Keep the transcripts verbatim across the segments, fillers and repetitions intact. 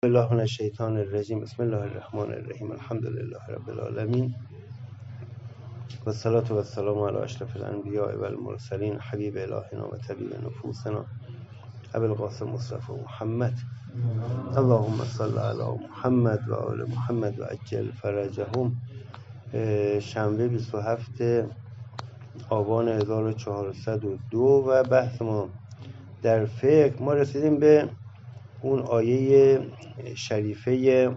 بسم الله من الشیطان الرجیم. بسم الله الرحمن الرحیم. الحمد لله رب العالمین و الصلاة و السلام علی اشرف الانبیاء و المرسلین حبیب الهنا و طبیب نفوسنا ابی القاسم مصطفی محمد. اللهم صل علی محمد و آل محمد و عجل فرجهم. شنبه بیست و هفتم آبان هزار و چهارصد و دو و بحث ما در فقه. ما رسیدیم به اون آیه شریفه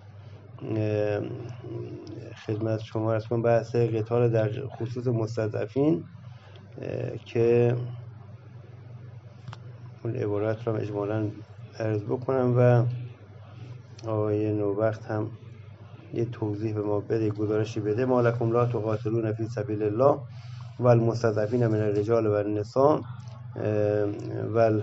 خدمت شما عرض کنم، بحث قتال در خصوص مستضعفین که اون عبارت رو اجمالاً عرض بکنم و آقای نوبخت هم یه توضیح به ما بده، گزارشی بده. ما لکم لا تقاتلون فی سبیل الله و المستضعفین من الرجال و النساء و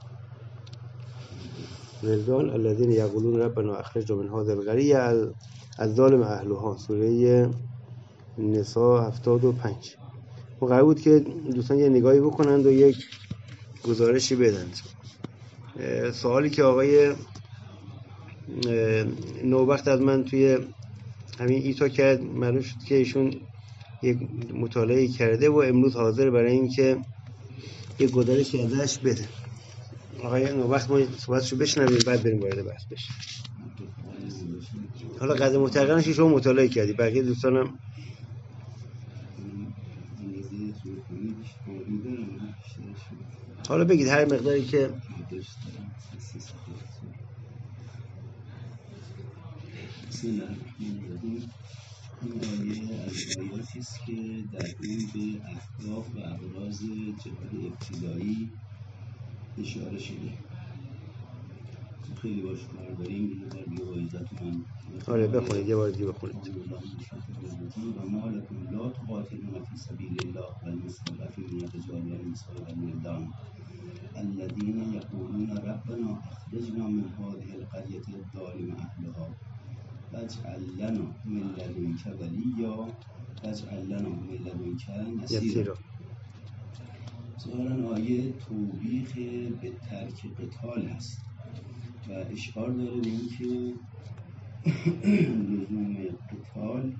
الولدان الذین یقولون ربنا اخرجنا من هذه القریة الظالم اهلها. سوره نساء هفتاد و پنج. ما قرار بود که دوستان یه نگاهی بکنند و یک گزارشی بدند. سوالی که آقای نوبخت از من توی همین ایتا کرد، معلوم شد که ایشون یک مطالعه کرده و امروز حاضر برای این که یک گزارشی ازش بده. آقای نوبخت ما صحبتشو بشنویم بعد بریم وارد بحث بشیم. حالا قضیه متقنش شما مطالعه کردی، بقیه دوستانم حالا بگید هر مقداری که بسم الله الرحمن الرحیم. این آیه از آیاتی است که در اون به اهداف و ابراز جهاد ابتدایی اشاره شده. خیلی باش کار داریم. یه بار دیگه با عزتون آره بخونید، یه بار دیگه بخونید. و ما لکم لا تقاتلون فی سبیل الله و المستضعفین من الرجال و النساء و الولدان الذین یقولون ربنا اخرجنا من هذه القریة الظالم اهلها واجعل لنا من لدنک ولیا واجعل لنا من لدنک نصیرا. ظاهرا آیه توبیخ به ترک قتال هست و اشعار داره به این که لزوم قتال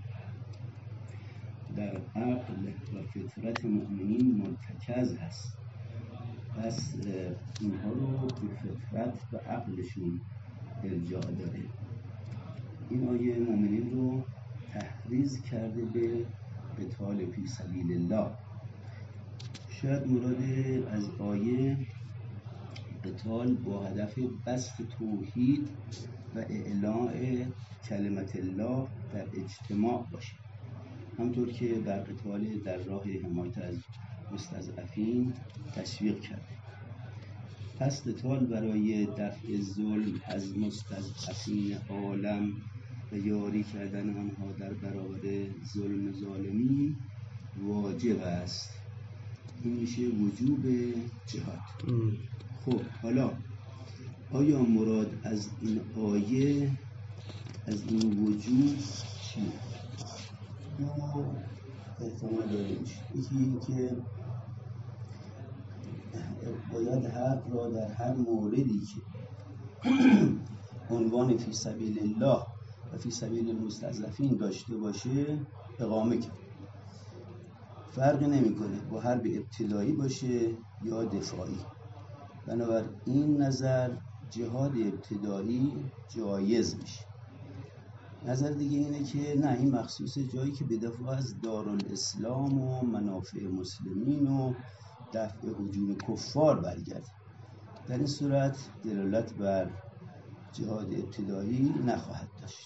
در عقل و فطرت مؤمنین مرتکز هست. پس اینها رو به فطرت و عقلشون ارجاع داره. این آیه مؤمنین رو تحریض کرده به قتال فی سبیل الله. شاید مراد از آیه قتال با هدف بسط توحید و اعلاء کلمت الله در اجتماع باشه، همطور که در قتال در راه حمایت از مستضعفین تشویق کرده. پس قتال برای دفع ظلم از مستضعفین عالم و یاری کردن آنها در برابر ظلم ظالمی واجب است. این میشه وجوب جهاد. خب حالا آیا مراد از این آیه از این وجوب چیه؟ دو احتمال داریم. یکی این که باید حق را در هر موردی که عنوان فی سبیل الله و فی سبیل المستضعفین داشته باشه اقامه کرد. فرقی نمیکنه با حرب ابتدایی باشه یا دفاعی. بنابر این نظر جهاد ابتدایی جایز میشه. نظر دیگه اینه که نه، این مخصوص جایی که به دفاع از دارالاسلام و منافع مسلمین و دفع هجوم کفار برگرده. در این صورت دلالت بر جهاد ابتدایی نخواهد داشت.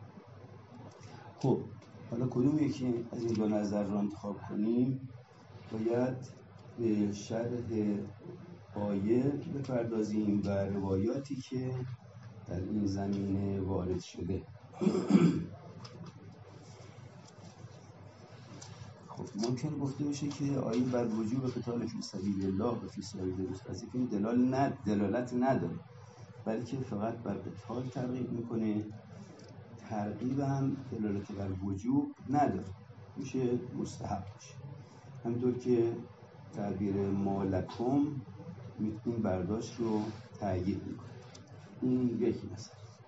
خب حالا کدوم یکی از این دو نظر رو انتخاب کنیم؟ باید به شرح آیه بپردازیم و روایاتی که در این زمینه وارد شده. خب ممکن گفته بشه که آیه بر وجوب قتال فی سبیل الله و فی سبیل المستضعفین دلالت نداره، بلکه فقط بر قتال ترغیب میکنه. ترغیب هم دلالت بر وجوب نداره، میشه مستحب باشه. همطور که تعبیر مالکم این برداشت رو تأیید میکنه. این یکی مثلا.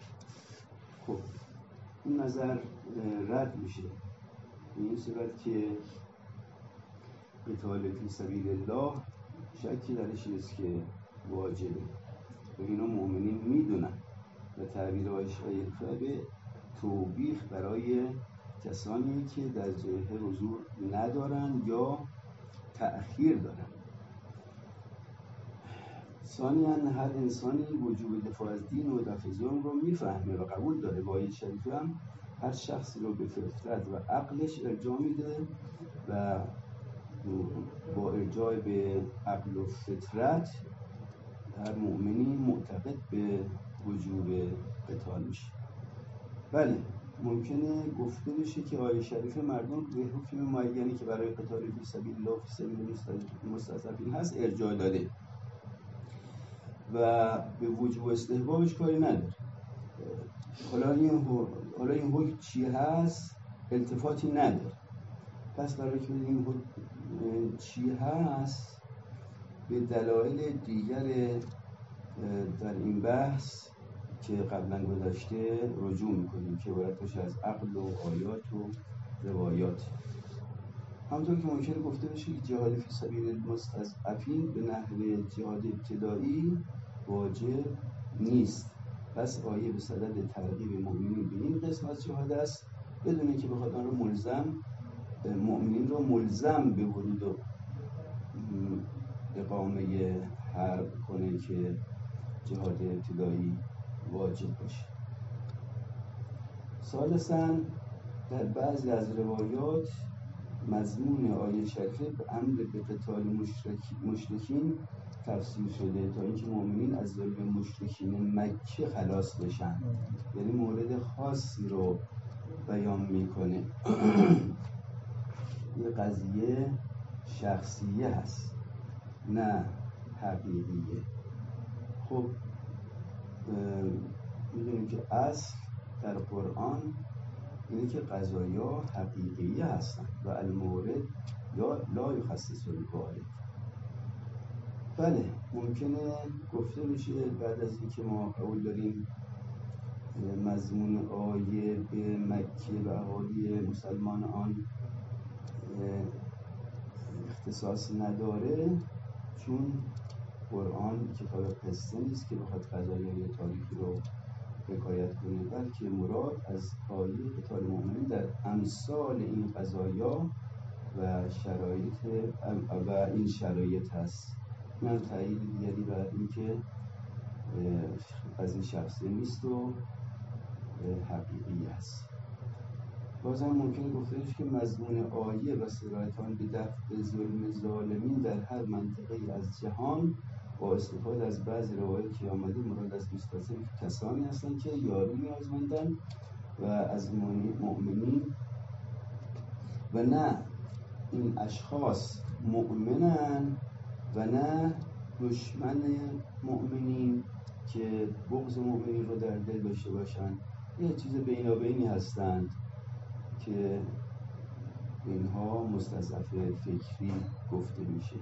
این نظر رد میشه به این صورت که قتال فی سبیل الله شکی درش نیست که واجبه و اینا مؤمنین میدونن و تعبیر آقای شیخ به توبیخ برای کسانی که در جبهه حضور ندارن یا تأخیر دارن. ثانیاً هر انسانی وجوب دفاع از دین و دفع ظلم رو میفهمه و قبول داره. با آیه شریفه هم هر شخصی رو به فطرت و عقلش ارجاع میده و با ارجاع به عقل و فطرت هر مؤمنی معتقد به وجوب قتال میشه. بله ممکنه گفته بشه که آیه شریفه مردم به حکم معینی که برای قتال فی سبیل الله فی سبیل مستضعفین هست ارجاع داده و به وجوب استحبابش کاری نداره. حالا این حالا این حکم چی هست التفاتی نداره. پس برای که این حکم چی هست به دلایل دیگر در این بحث که قبلا گذشته رجوع میکنیم که عبارتش از عقل و آیات و روایات. همونطور که ممکنه گفته بشه که جهاد فی سبیل المستضعفین به نحو جهاد ابتدایی واجب نیست. پس آیه به صدد ترغیب مؤمنین به این قسم از جهاد است بدون اینکه بخواد آن رو ملزم مؤمنین رو ملزم به ورود و اقامه حرب کنه که جهاد ابتدایی واجب باشه. ثالثاً در بعضی از روایات مضمون آیه شریفه به امر به قتال مشرکین تفسیر شده تا اینکه مؤمنین از ظلم مشرکین مکه خلاص بشن، یعنی مورد خاصی رو بیان میکنه. یه قضیه شخصیه هست نه حقیقیه. خب میدونیم که اصل در قرآن اینه که قضایا حقیقیه هستن و المورد یا لا یخصص الوارد. بله ممکنه گفته بشه بعد از اینکه ما قول داریم مضمون آیه به مکه و اهالی مسلمان آن اختصاص نداره چون قرآن کتاب قصه نیست که بخواد قضایای تاریخی رو حکایت کنه، بلکه مراد از آیه قتال مؤمنین در امثال این قضایا و شرایط و این شرایط هست. این هم تأیید دیگری بر این که قضیه شخصی نیست و حقیقی است. بازم ممکنه گفته بشه که مضمون آیه و سرایت آن به دفع ظلم ظالمین در هر منطقه از جهان با استفاده از بعضی روایت که آمده مراد از مستضعف کسانی هستند که یاری نیازمندند و از مؤمنین و نه این اشخاص مؤمنن و نه دشمن مؤمنین که بغض مؤمنین رو در دل داشته باشند. یه چیز بینابینی هستند که اینها مستضعف فکری گفته میشه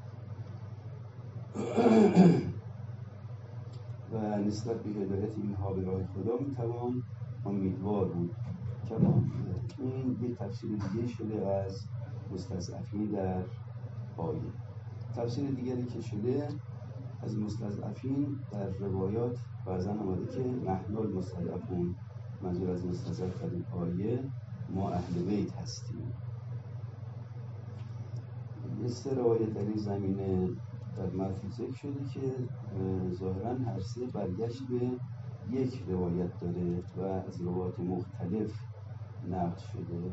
و نسبت به هدایت اینها به راه خدا میتوان امیدوار بود. کما این یه تفسیر دیگه شده از مستضعفین در آیه. تفسیر دیگری که شده از مستضعفین در روایات بعضا آمده که نحن المستضعفون، منظور از مستضعف در این آیه ما اهل بیت هستیم. یه سه روایت در این زمینه در متن ذکر شده که ظاهراً هر سه برگشت به یک روایت داره و از روایات مختلف نقل شده.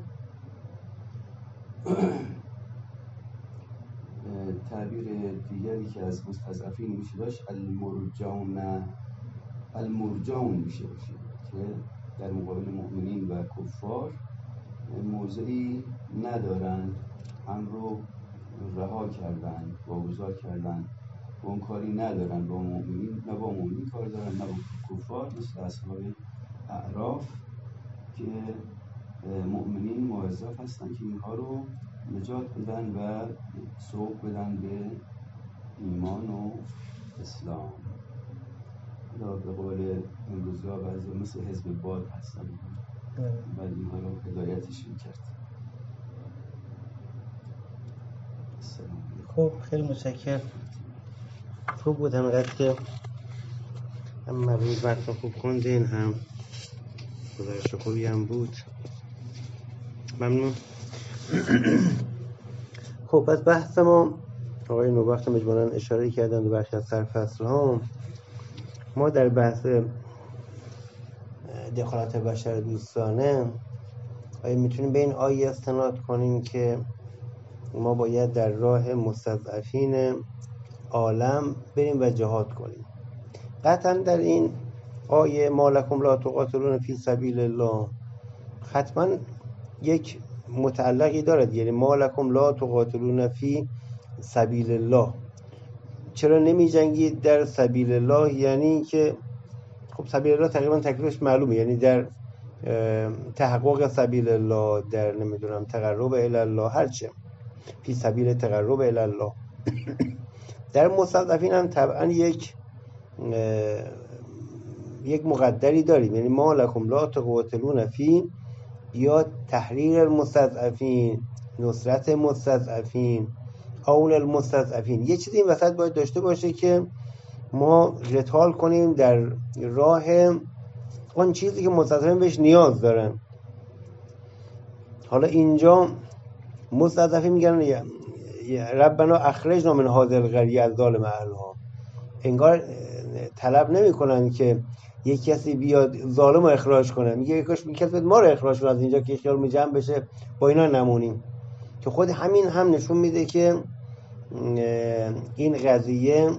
تعبیر دیگری که از مستضعفین میشه داشت المرجون المرجون میشه باشه که در مقابل مؤمنین و کفار موضعی ندارند، هم رو رها کردن، واگذار کردن، با اون کاری ندارن با مؤمنین، نه با مؤمنین کار دارن نه با کفار، مثل اصحاب اعراف که مؤمنین موظف هستن که اینها رو نجات بدن و سوق بدن به ایمان و اسلام. یا به قول امروزی ها بعضی مثل حزب باد هستن. ولی ما رو هدایتش میکرد. خب خیلی متشکرم. خوب بود همینقدر که هم مروز متن خوب خوندین، هم گزارش خوبی هم بود. ممنون. خب پس بحث ما آقای نوبخت مجموعاً اشاره کردن به برخی از سرفصل ها. ما در بحث دخالت بشر دوستانه آیا میتونیم به این آیه استناد کنیم که ما باید در راه مستضعفین عالم بریم و جهاد کنیم؟ قطعا در این آیه ما لکم لا تقاتلون فی سبیل الله حتما یک متعلقی دارد، یعنی ما لکم لا تقاتلون فی سبیل الله، چرا نمی جنگید در سبیل الله؟ یعنی که خب سبیل الله تقریبا تکلیفش معلومه، یعنی در تحقق سبیل الله، در نمیدونم تقرب الی الله، هرچه فی سبیل تقرب الی الله. در مستضعفین هم طبعا یک یک مقدری داریم، یعنی ما لکم لا تقاتلون فی، یا تحریر المستضعفین، نصرت مستضعفین، عون المستضعفین. یه چیزی این وسط باید داشته باشه که ما قتال کنیم در راه اون چیزی که مستضعفین بهش نیاز دارن. حالا اینجا مستضعفین میگن ربنا اخرجنا من هذه القرية الظالم اهلها، انگار طلب نمی کنن که یک کسی بیاد ظالم رو اخراج کنه، میگه یکاش کسی بیاد ما رو اخراج کنه از اینجا که خیال جمع بشه با اینا نمونیم. که خود همین هم نشون میده که این قضیه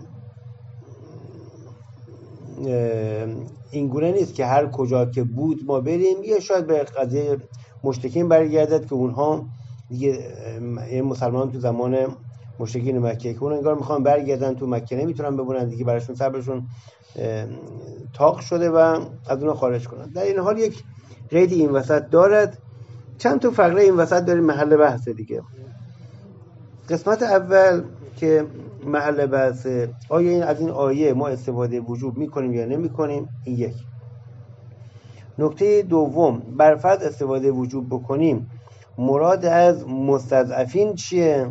این گونه نیست که هر کجا که بود ما بریم، یا شاید به قضیه مشرکین برگردد که اونها دیگه مسلمان تو زمان مشرکین مکه که اون انگار میخوان برگردن تو مکه، نمیتونن بمونن دیگه، براشون صبرشون تاق شده و از اونها خارج کنن. در این حال یک قیدی این وسط دارد. چند تا فقره این وسط داریم محل بحث دیگه. قسمت اول که محل بحث آیا این از این آیه ما استفاده وجوب میکنیم یا نمیکنیم، این یک. نکته دوم، برفرض استفاده وجوب بکنیم مراد از مستضعفین چیه؟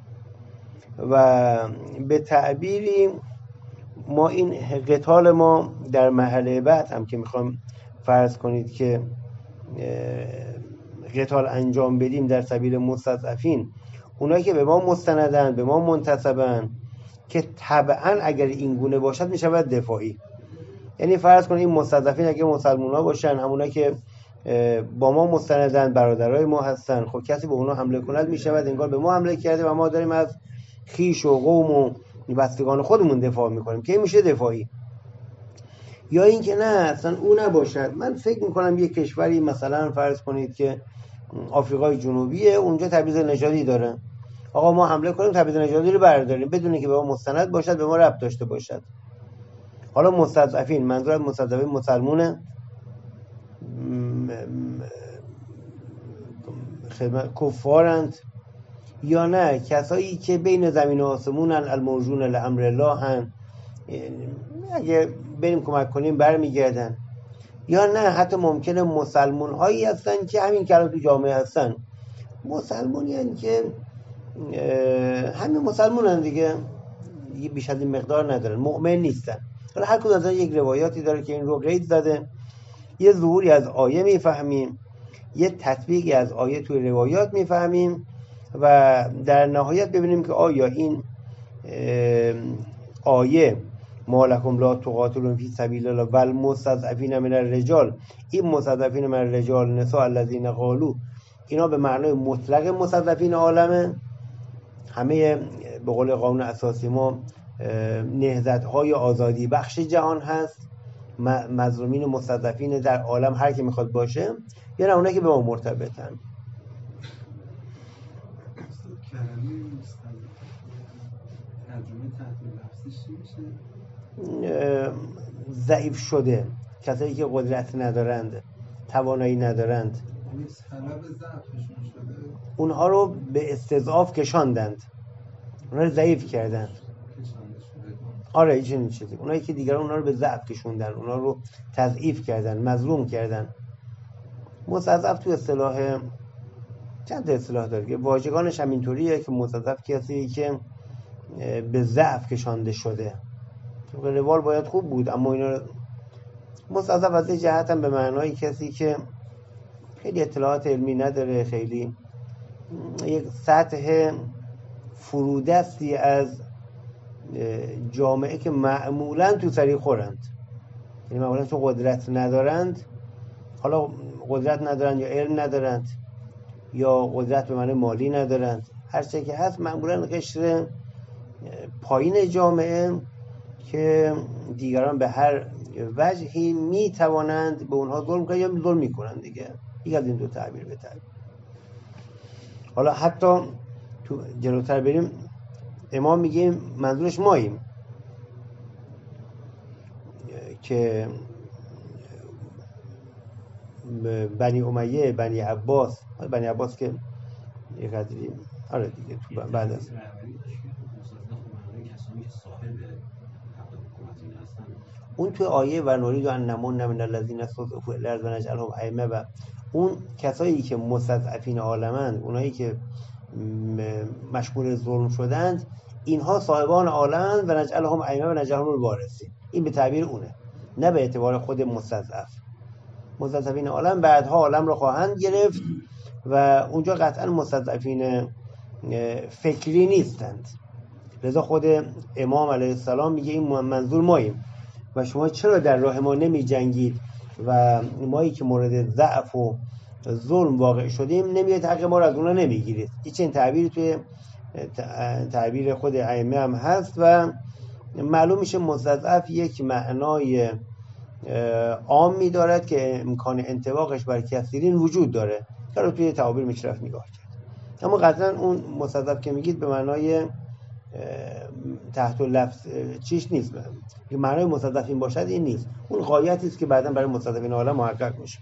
و به تعبیری ما این قتال ما در محل بعد هم که میخوام فرض کنید که قتال انجام بدیم در سبیل مستضعفین، اونایی که به ما مستندن، به ما منتسبن، که طبعا اگر این گونه باشد میشود دفاعی. یعنی فرض کنید این مستضعفین اگه مسلمان ها باشن، همونایی که با ما مستندن، برادرای ما هستن، خب کسی به اونا حمله کند میشود انگار به ما حمله کرده و ما داریم از خیش و قوم و بستگان خودمون دفاع میکنیم، که این میشه دفاعی. یا این که نه اصلا او نباشد. من فکر میکنم یک کشوری مثلا فرض کنید که آفریقای جنوبیه، اونجا تبعیض نژادی داره، آقا ما حمله کنیم تبعیض نژادی رو برداریم بدون اینکه به ما مستند باشد، به ما ربط داشته باشد. حالا مستضعفین، منظور از مستضعفین مسلمونه خدمت کفارند یا نه کسایی که بین زمین و آسمونن، المرجون لامر الله هن، اگه بریم کمک کنیم برمیگردن، یا نه حتی ممکنه مسلمون هایی هستن که همین که الان تو جامعه هستن مسلمونی هستن که همین مسلمون هستن دیگه، دیگه بیش از این مقدار ندارن، مؤمن نیستن. حالا هر کدوم از یک روایاتی داره که این رو قید زده. یه ظهوری از آیه میفهمیم، یه تطبیقی از آیه توی روایات میفهمیم و در نهایت ببینیم که آیا این آیه ما لکم لا تقاتلون فی سبیل الله و المستضعفین من الرجال، این مستضعفین من الرجال نساء الذین قالوا، اینا به معنای مطلق مستضعفین عالمه، همه به قول قانون اساسی ما نهضت‌های آزادی بخش جهان هست، مظلومین مستضعفین در عالم هر کی میخواد باشه، یا نه اونایی که به ما مرتبطن. ضعیف شده، کسایی که قدرت ندارند، توانایی ندارند، اونها رو به استضعاف کشاندند، اونها رو ضعیف کردند. آره این چیزی، اونایی که دیگران اونها رو به ضعف کشوندن، اونها رو تضعیف کردن، مظلوم کردن. مستضعف تو اصطلاح چند تا اصطلاح داره که واژگانش هم اینطوریه که مستضعف کسی که به ضعف کشانده شده. روال باید خوب بود اما اینا مستضعف از این جهت هم به معنای کسی که خیلی اطلاعات علمی نداره، خیلی یک سطح فرودستی از جامعه که معمولا تو سری خورند، یعنی معمولا تو قدرت ندارند، حالا قدرت ندارند یا علم ندارند یا قدرت به معنی مالی ندارند، هر چه که هست معمولا قشر پایین جامعه که دیگران به هر وجهی می توانند به اونها ظلم کنند یا ظلم می کنند دیگه. یک از این دو تعبیر به تعبیر. حالا حتی تو جلوتر بریم امام میگه منظورش ماییم که بنی امیه، بنی عباس، بنی عباس که یک قدری آره دیگه تو بعد از اون توی آیه و نورید ان نمن من الذین استضعفوا الارض و نجعلهم ائمه و اون کسایی که مستضعفین عالمند، اونایی که مشمول ظلم شدند، اینها صاحبان عالمند و نجعلهم ائمه و نجعلهم الوارثین. این به تعبیر اونه، نه به اعتبار خود مستضعف. مستضعفین عالم بعدها عالم رو خواهند گرفت و اونجا قطعا مستضعفین فکری نیستند. لذا خود امام علیه السلام میگه این منظور ماییم و شما چرا در راه ما نمی جنگید و مایی که مورد ضعف و ظلم واقع شدیم نمیاد حق ما رو از اونا نمیگیرید. این تعبیر توی تعبیر خود ائمه هم هست و معلوم میشه مستضعف یک معنای عامی دارد که امکان انطباقش بر کثیرین وجود داره که رو توی تعابیر مشرف نگاه کرد. اما قطعا اون مستضعف که میگید به معنای تحت لفظ چیش نیست، که معنای مستضعف این باشد این نیست، اون غایتی است که بعدا برای مستضعفین عالم محقق میشه.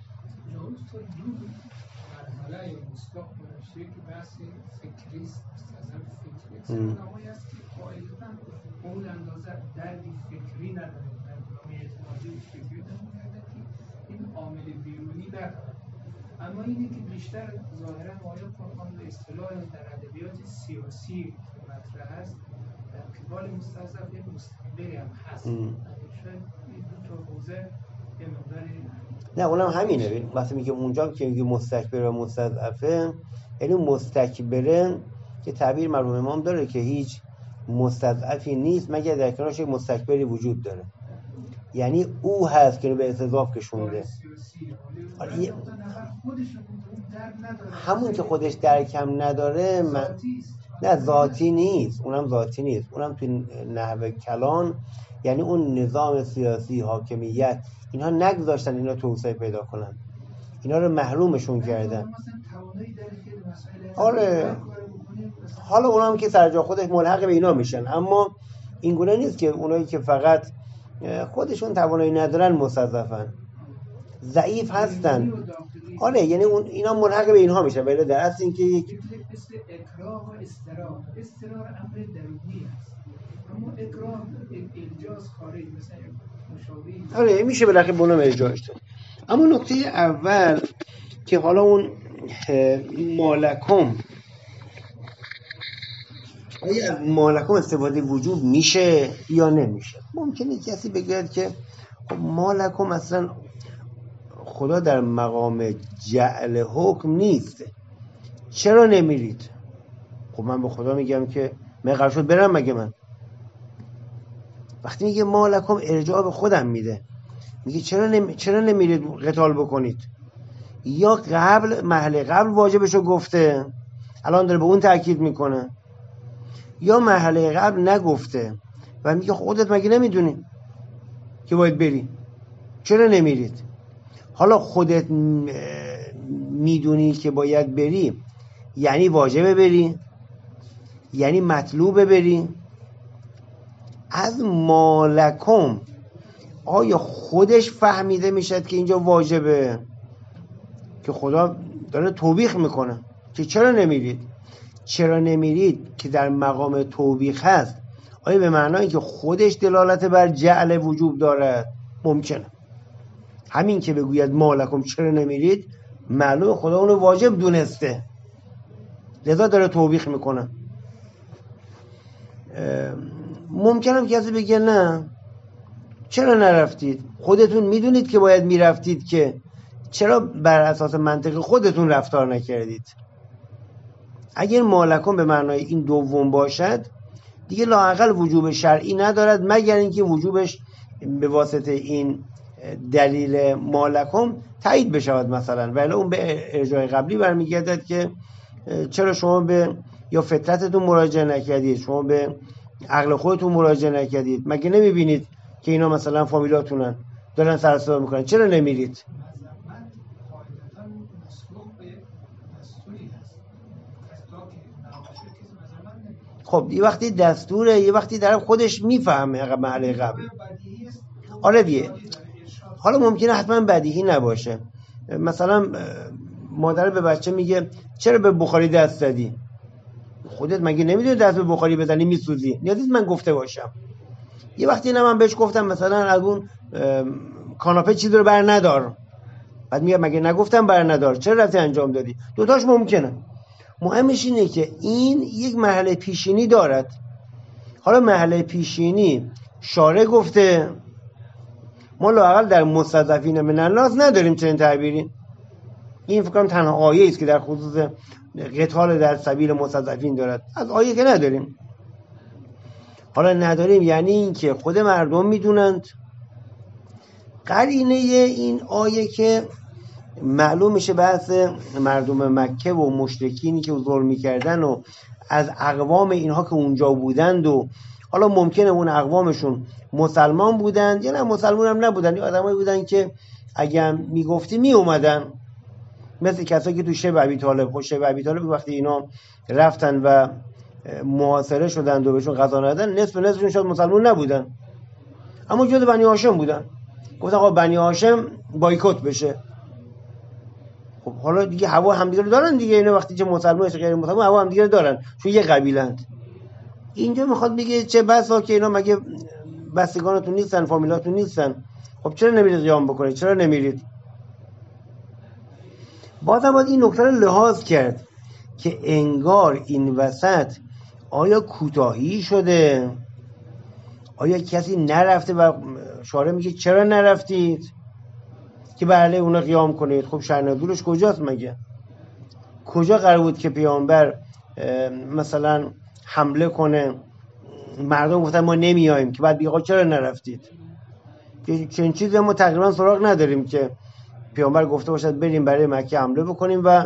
اون اندازه دردی فکری نداره، در برنامه اعتمادی فکری نمونده که این عامل بیرونی داره. اما اینه که بیشتر ظاهرا آیه قرآن به اصطلاح در ادبیات سیاسی مطرح است، در قبال مستضعف یک مستقبلی هم هست. شاید این دو تا حوزه یه مقداری نه اونم همینه. وقتی میگه اونجا که میگه مستکبر و مستضعفه، یعنی مستکبره که تعبیر مرحوم امام داره که هیچ مستضعفی نیست مگر در کنارش یک مستکبری وجود داره، یعنی او هست که به استضعاف کشونده. همون که خودش درکم نداره من... نه ذاتی نیست، اونم ذاتی نیست، اونم تو نحو کلان، یعنی اون نظام سیاسی، حاکمیت، اینها نگذاشتن اینا توسعه پیدا کنن، اینا رو محرومشون کردن. آره حالا اونا هم که سر جا خودش ملحق به اینا میشن، اما این گونه نیست که اونایی که فقط خودشون توانایی ندارن مستضعفن، ضعیف هستن. آره یعنی اون اینا ملحق به اینها میشن، ولی در اصل این که یک مثل اکراه و استرار، استرار امر درونی است، اما اکراه الجاز خارج مثلا مشابه. آره میشه بالاخره به اونم ارجاعش داد. اما نکته اول که حالا اون مالکم، آیا از مالکم استفاده وجوب میشه یا نمیشه؟ ممکنه کسی بگه که خب مالکم اصلا خدا در مقام جعل حکم نیست، چرا نمیرید؟ خب من به خدا میگم که من قرار شد برم، مگه من وقتی میگه مالکم ارجاع به خودم میده، میگه چرا نمی... چرا نمیرید قتال بکنید؟ یا قبل محل قبل واجبشو گفته الان داره به اون تاکید میکنه، یا مرحله قبل نگفته و میگه خودت مگه نمیدونی که باید بری، چرا نمیرید؟ حالا خودت میدونی که باید بری یعنی واجبه بری؟ یعنی مطلوبه بری؟ از مالکم آیا خودش فهمیده میشد که اینجا واجبه که خدا داره توبیخ میکنه که چرا نمیرید؟ چرا نمیرید که در مقام توبیخ هست، آیا به معنای که خودش دلالت بر جعل وجوب دارد؟ ممکنه همین که بگوید مالکم چرا نمیرید معلوم خدا اونو واجب دونسته، لذا داره توبیخ میکنه. ممکنه کسی بگه نه چرا نرفتید؟ خودتون میدونید که باید میرفتید، که چرا بر اساس منطق خودتون رفتار نکردید؟ اگر مالکم به معنای این دوم باشد دیگه لااقل وجوب شرعی ندارد، مگر اینکه وجوبش به واسطه این دلیل مالکم تایید بشود مثلا، ولی اون به ارجاع قبلی برمیگردد که چرا شما به یا فطرتتون مراجعه نکردید، شما به عقل خودتون مراجعه نکردید؟ مگه نمیبینید که اینا مثلا فامیلاتونن دارن سر صدا میکنن، چرا نمیرید؟ خب یه وقتی دستوره، یه وقتی در خودش میفهمه محله قبل. آره دیگه. حالا ممکنه حتما بدیهی نباشه، مثلا مادر به بچه میگه چرا به بخاری دست زدی؟ خودت مگه نمیدونی دست به بخاری بزنی میسوزی؟ نیازی من گفته باشم. یه وقتی اینا من بهش گفتم مثلا از اون کاناپه چیزی رو بر ندار، بعد میگه مگه نگفتم بر ندار، چرا رفتی انجام دادی؟ دوتاش ممکنه. مهمش اینه که این یک مرحله پیشینی دارد. حالا مرحله پیشینی شارع گفته، ما لااقل در مستضعفین من الناس نداریم چنین تعبیری. این فکر کنم تنها آیه است که در خصوص قتال در سبیل مستضعفین دارد، از آیه که نداریم. حالا نداریم یعنی این که خود مردم میدونند. قرینه این آیه که معلوم میشه بحث مردم مکه و مشرکینی که ظلم میکردن و از اقوام اینها که اونجا بودند، و حالا ممکنه اون اقوامشون مسلمان بودند یا نه مسلمان هم نبودند، یا آدمایی بودند که اگه میگفتی می اومدن، مثل کسایی که تو شیب ابی طالب. خب شیب ابی طالب وقتی اینا رفتن و محاصره شدند و بهشون غذا ندادن، نصف نصفشون شاید مسلمان نبودن اما جزء بنی هاشم بودن. گفتن آقا بنی هاشم بایکوت بشه. خب حالا دیگه هوا همدیگه رو دارن دیگه، اینا وقتی که مسلمان یا غیر مسلمان هوا همدیگه رو دارن چون یه قبیلند. اینجا میخواد بگه چه بسا که اینا مگه بستگانتون نیستن، فامیلاتون نیستن، خب چرا نمیرید قیام بکنید، چرا نمیرید؟ بازم باید این نکته رو لحاظ کرد که انگار این وسط آیا کوتاهی شده، آیا کسی نرفته و شارع میگه چرا نرفتید که بله اونا قیام کنید؟ خب شرنگولش کجاست مگه؟ کجا قرار بود که پیامبر مثلا حمله کنه، مردم گفتن ما نمیاییم، که بعد بگه چرا نرفتید؟ چنین چیزی ما تقریبا سراغ نداریم که پیامبر گفته باشد بریم برای مکه حمله بکنیم. و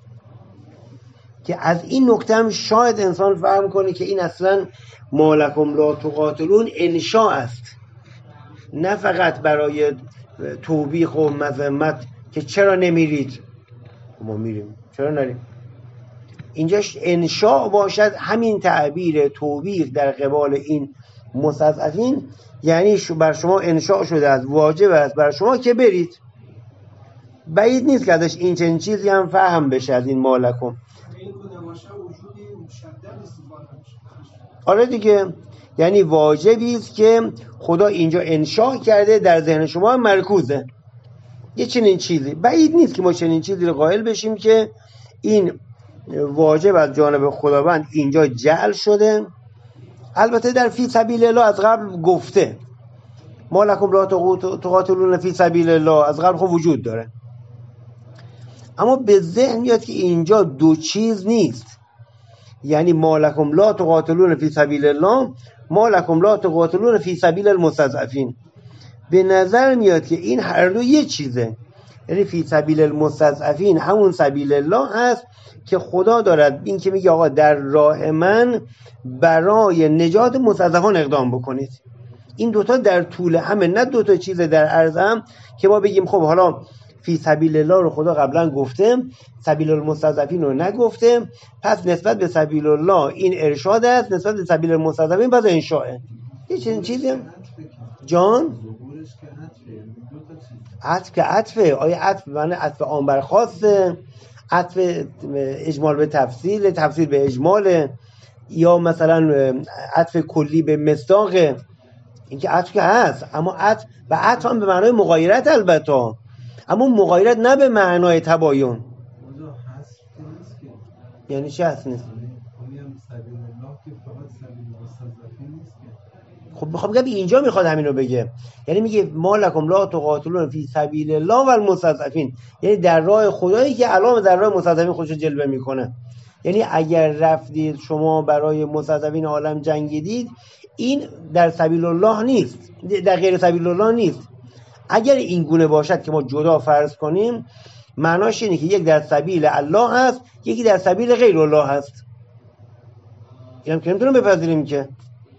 که از این نکته هم شاید انسان فهم کنه که این اصلا مالکم لا تقاتلون انشاء است، نه فقط برای توبیخ و مذمت که چرا نمیرید. ما میریم، چرا نریم؟ اینجاش انشاء باشد همین تعبیر توبیخ در قبال این مستضعفین، یعنی بر شما انشاء شده است، واجب است بر شما که برید. بعید نیست که ازش این چنین چیزی هم فهم بشه از این مالکم. آره دیگه، یعنی واجبی است که خدا اینجا انشاء کرده، در ذهن شما هم مرکوزه یه چنین چیزی. بعید نیست که ما چنین چیزی رو قائل بشیم که این واجب از جانب خداوند اینجا جعل شده. البته در فی سبیل الله از قبل گفته ما لکم لا تقاتلون فی سبیل الله، از قبل خب وجود داره، اما به ذهن میاد که اینجا دو چیز نیست، یعنی ما لکم لا تقاتلون فی سبیل الله، ما لکم لا تقاتلون فی سبیل المستضعفین. به نظر میاد که این هر دو یه چیزه، یعنی فی سبیل المستضعفین همون سبیل الله هست که خدا دارد این که میگه آقا در راه من برای نجات مستضعفان اقدام بکنید. این دوتا در طول همه، نه دوتا چیز در عرض هم که ما بگیم خب حالا فی سبیل الله رو خدا قبلا گفته، سبیل المستضعفین رو نگفته، پس نسبت به سبیل الله این ارشاد است، نسبت به سبیل المستضعفین پس انشاءه. یه چنین چیزی جان عطف که عطفه. آیا عطف معنی عطف عام بر خاصه، عطف اجمال به تفصیل، تفصیل به اجماله، یا مثلا عطف کلی به مصداقه؟ این که عطف که هست، اما عطف و عطف هم به معنای مغایرت البته، اما مغایرت نه به معنای تباین. یعنی چه هست نیست؟ خب میخوام بگم اینجا میخواد همین رو بگه، یعنی میگه ما لکم لا تقاتلون فی سبیل الله و المستضعفین، یعنی در راه خدایی که الان در راه مستضعفین خودش جلوه میکنه. یعنی اگر رفتید شما برای مستضعفین عالم جنگیدید، این در سبیل الله نیست، در غیر سبیل الله نیست. اگر این گونه باشد که ما جدا فرض کنیم، معناش اینه که یک در سبیل الله هست، یکی در سبیل غیر الله هست. اینم که نمیتونم بپذیریم که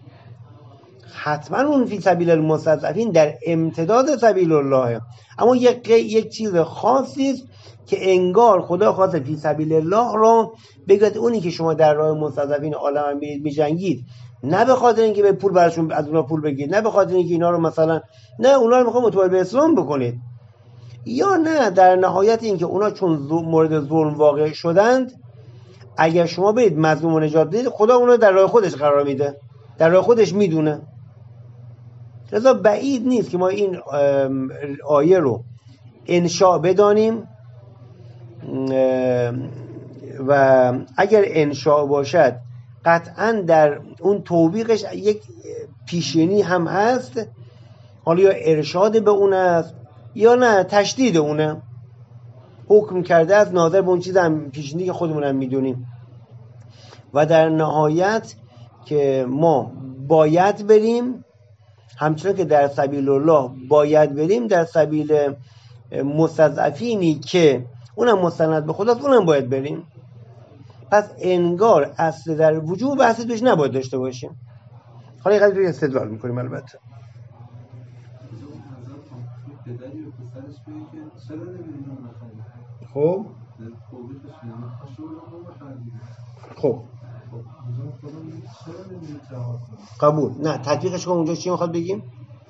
حتما اون فی سبیل المستضعفین در امتداد سبیل الله، اما یک یک چیز خاصی است که انگار خدا خواسته فی سبیل الله رو بگه اونی که شما در راه مستضعفین عالم میرید میجنگید، نه به خاطر اینکه به پول براشون از اونها پول بگیرید، نه به خاطر اینکه اینا رو مثلا نه اونا رو میخوام متوجه به اسلام بکنید، یا نه در نهایت اینکه اونا چون مورد ظلم واقع شدند، اگر شما برید مظلوم و نجات بدید، خدا اونا در راه خودش قرار میده، در راه خودش میدونه. لذا بعید نیست که ما این آیه رو انشاء بدانیم و اگر انشاء باشد قطعا در اون توبیقش یک پیشینی هم هست، حالا یا ارشاد به اون است یا نه تشدید اونه، حکم کرده از ناظر به اون چیز هم پیشینی که خودمون هم میدونیم. و در نهایت که ما باید بریم، همچنان که در سبیل الله باید بریم، در سبیل مستضعفینی که اونم مستند به خداست اونم باید بریم. پس انگار اصل در وجود بحثی توش نباید داشته باشیم. حالا یه قدری استدلال میکنیم البته. خب خب قبول. نه تطبیقش کن اونجا چی میخواد بگیم؟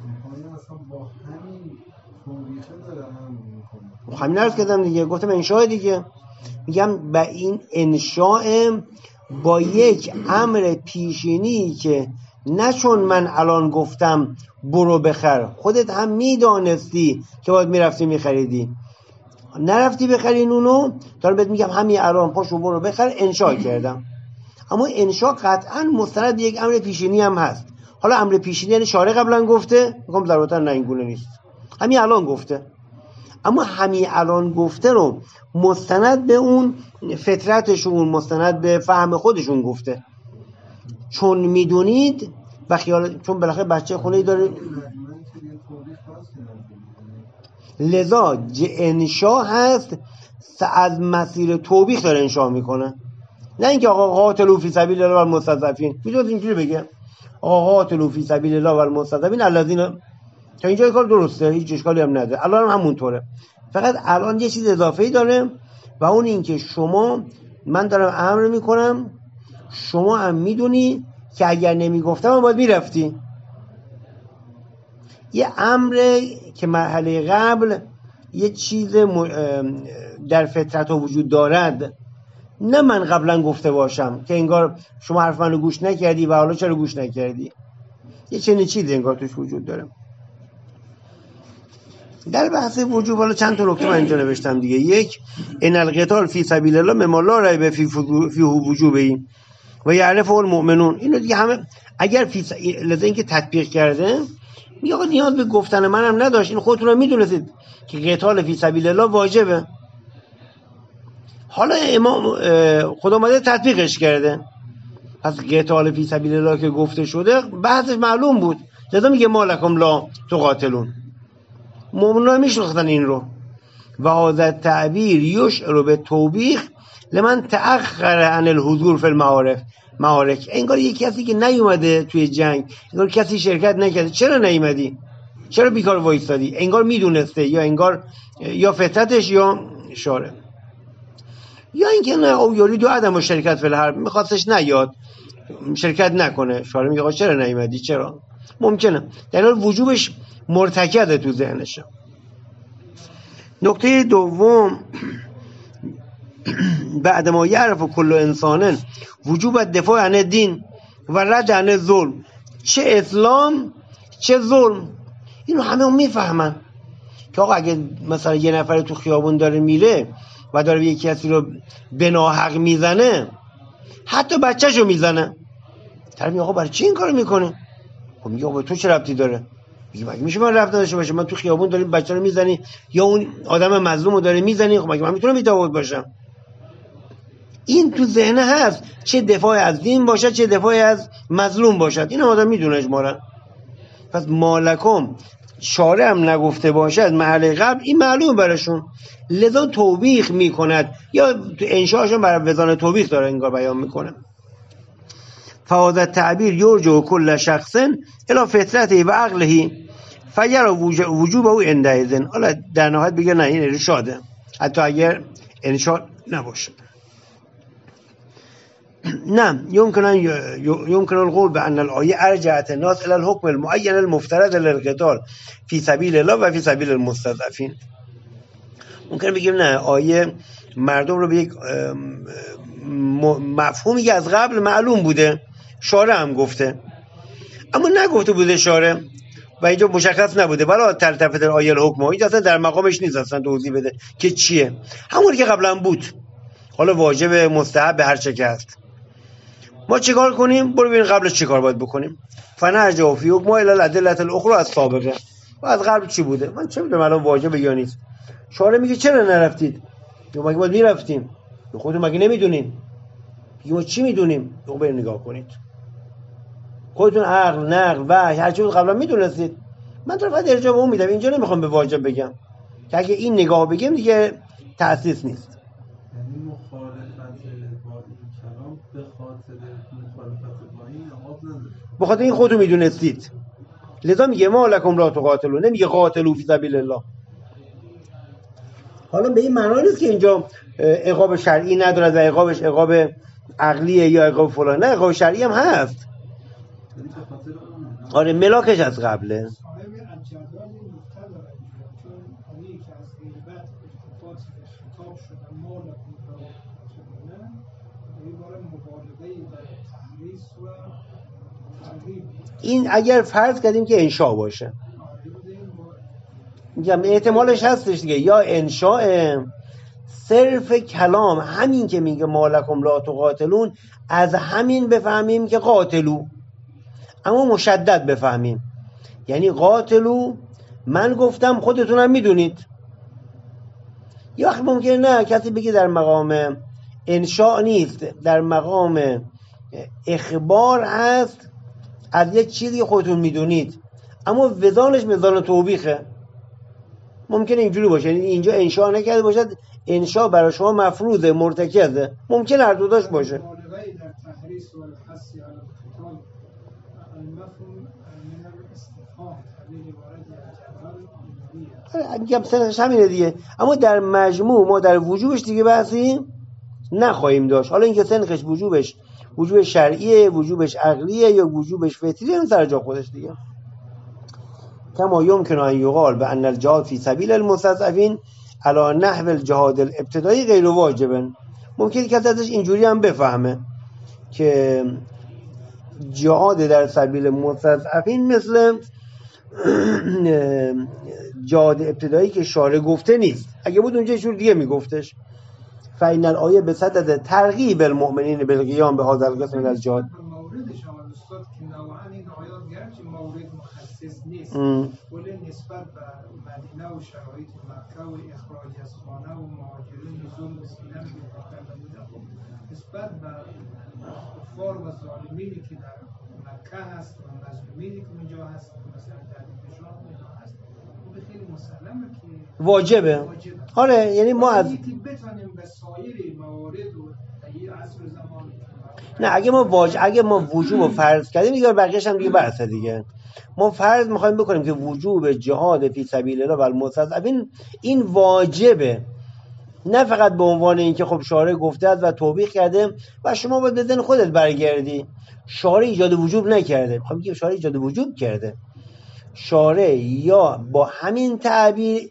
همین عرض کردم دیگه، گفتم انشاء دیگه. میگم با این انشاء با یک امر پیشینی که نه چون من الان گفتم برو بخر، خودت هم میدانستی که باید میرفتی میخریدی، نرفتی بخرین اونو، تا بهت میگم همین الان پاشو برو بخر، انشاء کردم. اما انشاء قطعا مستند به یک امر پیشینی هم هست. حالا امر پیشینی یعنی شارع قبلا گفته، میگم ضرورتا نه این گونه نیست، همین الان گفته. اما همین الان گفته رو مستند به اون فطرتشون، مستند به فهم خودشون گفته، چون میدونید و خیال، چون بالاخره بچه خونه‌ای داره. لذا انشاء هست از مسیر توبیخ داره انشاء میکنه، نه اینکه آقا قاتلوا فی سبیل الله والمستضعفین. میتونید اینجوری بگه آقا قاتلوا فی سبیل الله والمستضعفین الذین، تا اینجا کار درسته، هیچ اشکالی هم نداره، الان هم همونطوره. فقط الان یه چیز اضافه‌ای داره و اون این که شما، من دارم امر میکنم، شما هم میدونی که اگر نمیگفتم هم باید میرفتی. یه امر که مرحله قبل یه چیز در فطرت وجود دارد، نه من قبلا گفته باشم که انگار شما حرف منو گوش نکردی و حالا چرا گوش نکردی، یه چنین چیزی انگار توش وجود داره. در بحث وجوب حالا چند تا نکته من اینجا نوشتم دیگه. یک، ان القتال فی سبیل الله مما لا ریب فی فی وجوبه و یعرفه المؤمنون. اینو دیگه همه اگر فی س... لذا اینکه تطبیق کرده میگه آقا نیاز به گفتن منم نداشت، این خودتون هم میدونستید که قتال فی سبیل الله واجبه. حالا امام خدا اومده تطبیقش کرده، پس قتال فی سبیل الله که گفته شده بحثش معلوم بود، لذا میگه ما لکم لا تقاتلون. مومنان میشناختن این رو. و هذا تعبیر یشعر به توبیخ لمن تأخر عن الحضور فی المعارف معارک. انگار یک کسی که نیومده توی جنگ، انگار کسی شرکت نکرده، چرا نیومدی؟ چرا بیکار وایستادی؟ انگار میدونسته، یا انگار یا فطرتش یا شارع، یا اینکه نه او یارید و عدم شرکت فی الحرب، میخواستش نیاد شرکت نکنه، شارع میگه چرا نیومدی؟ چرا؟ ممکنه در حال وجوبش مرتکده تو ذهنشه. نکته دوم، بعد ما یعرف کل انسان وجوب دفاع عن الدین و رد عن الظلم، چه اسلام چه ظلم، اینو همه هم میفهمن که آقا اگه مثلا یه نفر تو خیابون داره میره و داره یه کسی رو به ناحق میزنه، حتی بچه‌شو میزنه، طرف میگه آقا برای چی این کارو میکنه؟ خب میگه آقا تو چه ربطی داره؟ میگه مگه میشه من ربط نداشته باشه؟ من تو خیابون داریم بچه رو میزنی یا اون آدم مظلوم رو داره میزنی، خب مگه من میتونم بی‌تفاوت باشم؟ این تو ذهن هست، چه دفاع از دین باشد چه دفاع از مظلوم باشد، این آدم میدونه اجمالا. پس مالکم شارع هم نگفته باشد محل قبل، این معلوم براشون، لذا توبیخ میکند یا تو انشاءشون برای وزان توبیخ داره انگار بیان میکنه. فهذا التعبیر یرجع کل شخص الی فطرته و عقله فیرى وجوبه عندئذ. حالا در نهایت بگه نه این ارشاده، حتی اگر انشاء نباشه. نه يمكن يمكن القول بأن الآية أرجعت الناس إلى الحكم المعين المفترض للقتال في سبيل الله و في سبيل المستضعفين. ممکن بگیم نه آیه مردم رو به یک مفهومی که از قبل معلوم بوده، شارع هم گفته اما نگفته بوده شارع و اینجا مشخص نبوده، ولی تلتفت آیه الحکم، اینجا اصلا در مقامش نیست اصلا توضیح بده که چیه، همونی که قبلا بود، حالا واجب مستحب به هر چه که هست. ما چیکار کنیم؟ برو ببین قبلش چیکار باید بکنیم. فنرجع فی حکم الی الادله الاخرى از سابقه. و از قبل چی بوده؟ من چه میدونم الان واجب یا نیست. شارع میگه چرا نرفتید؟ یا مگه باید میرفتیم؟ خودتون مگه نمیدونین؟ ما چی میدونیم؟ تو برید نگاه کنید. خودتون عقل، نقل و هر چیز قبلا میدونستید. من تو فقط ارجاع به اون میدم. اینجا نمیخوام به واجب بگم. که اگه این نگاه بگیم دیگه تأسیس نیست. یعنی مخالفت با این کلام به خاطر مخالفت با این آغاز نداره. به خاطر این خودتون میدونستید. لذا میگه ما لکم لا تقاتلون، نمیگه قاتلوا فی سبیل الله. حالا به این معنی نیست که اینجا عقاب شرعی ندارد و عقابش عقاب عقلیه یا عقاب فلان، نه عقاب شرعی هم هست. آره ملاکش از قبله. این اگر فرض کردیم که انشاء باشه، میگم احتمالش هستش دیگه، یا انشاء صرف کلام همین که میگه مالکم لا تقاتلون، از همین بفهمیم که قاتلو، اما مشدد بفهمیم، یعنی قاتلو من گفتم خودتونم میدونید. یا وقت ممکنه نه کسی بگه در مقام انشاء نیست، در مقام اخبار هست از یک چیزی خودتون میدونید، اما وزانش وزان توبیخه. ممکنه اینجوری باشه، یعنی اینجا انشاء نکرده باشد، انشاء برای شما مفروضه، مرتکزه، ممکن هر دو داشت باشه. میگم سنخش همینه دیگه، اما در مجموع ما در وجوبش دیگه بحثی نخواهیم داشت. حالا اینکه سنخش وجوبش وجوب شرعیه، وجوبش عقلیه یا وجوبش فطریه، اون سر جا خودش دیگه. کما یمکن ان یقال بان الجهاد فی سبیل المستضعفین علی نحو الجهاد الابتدایی غیر واجب. ممکن کسی ازش اینجوری هم بفهمه که جهاد در سبیل مستضعفین مثل جهاد ابتدایی که شارع گفته نیست. اگه بود اونجا جور دیگه میگفتش. فإن الآیه به صدد ترغیب المؤمنین بالقیام به هذا القسم از جهاد. موردش هم استاد که نوعا این آیات گرچه مورد مخصص نیست، ولی نسبت به مدینه و شرایط مکه و اخراج از خانه و مهاجرین نزول مسکینان که مقدم بوده، نسبت به کفار و ظالمینی که در مکه هست و مظلومینی که اونجا هست، مثلا در انتشار اونجا هست، خب خیلی مسلمه که واجبه. واجبه. آره یعنی ما از بتونیم به سایر موارد و در عصر زمان نه اگه ما واجب اگه ما وجوب رو فرض کردیم دیگه بقیه‌اش هم دیگه بحثه دیگه. ما فرض می‌خوایم بکنیم که وجوب جهاد فی سبیل الله و المستضعفین این واجبه، نه فقط به عنوان اینکه خب شارع گفته است و توبیخ کرده و شما باید به ذهن خودت برگردی. شارع ایجاد وجوب نکرده. می‌خوام بگم شارع ایجاد وجوب کرده. شارع یا با همین تعبیر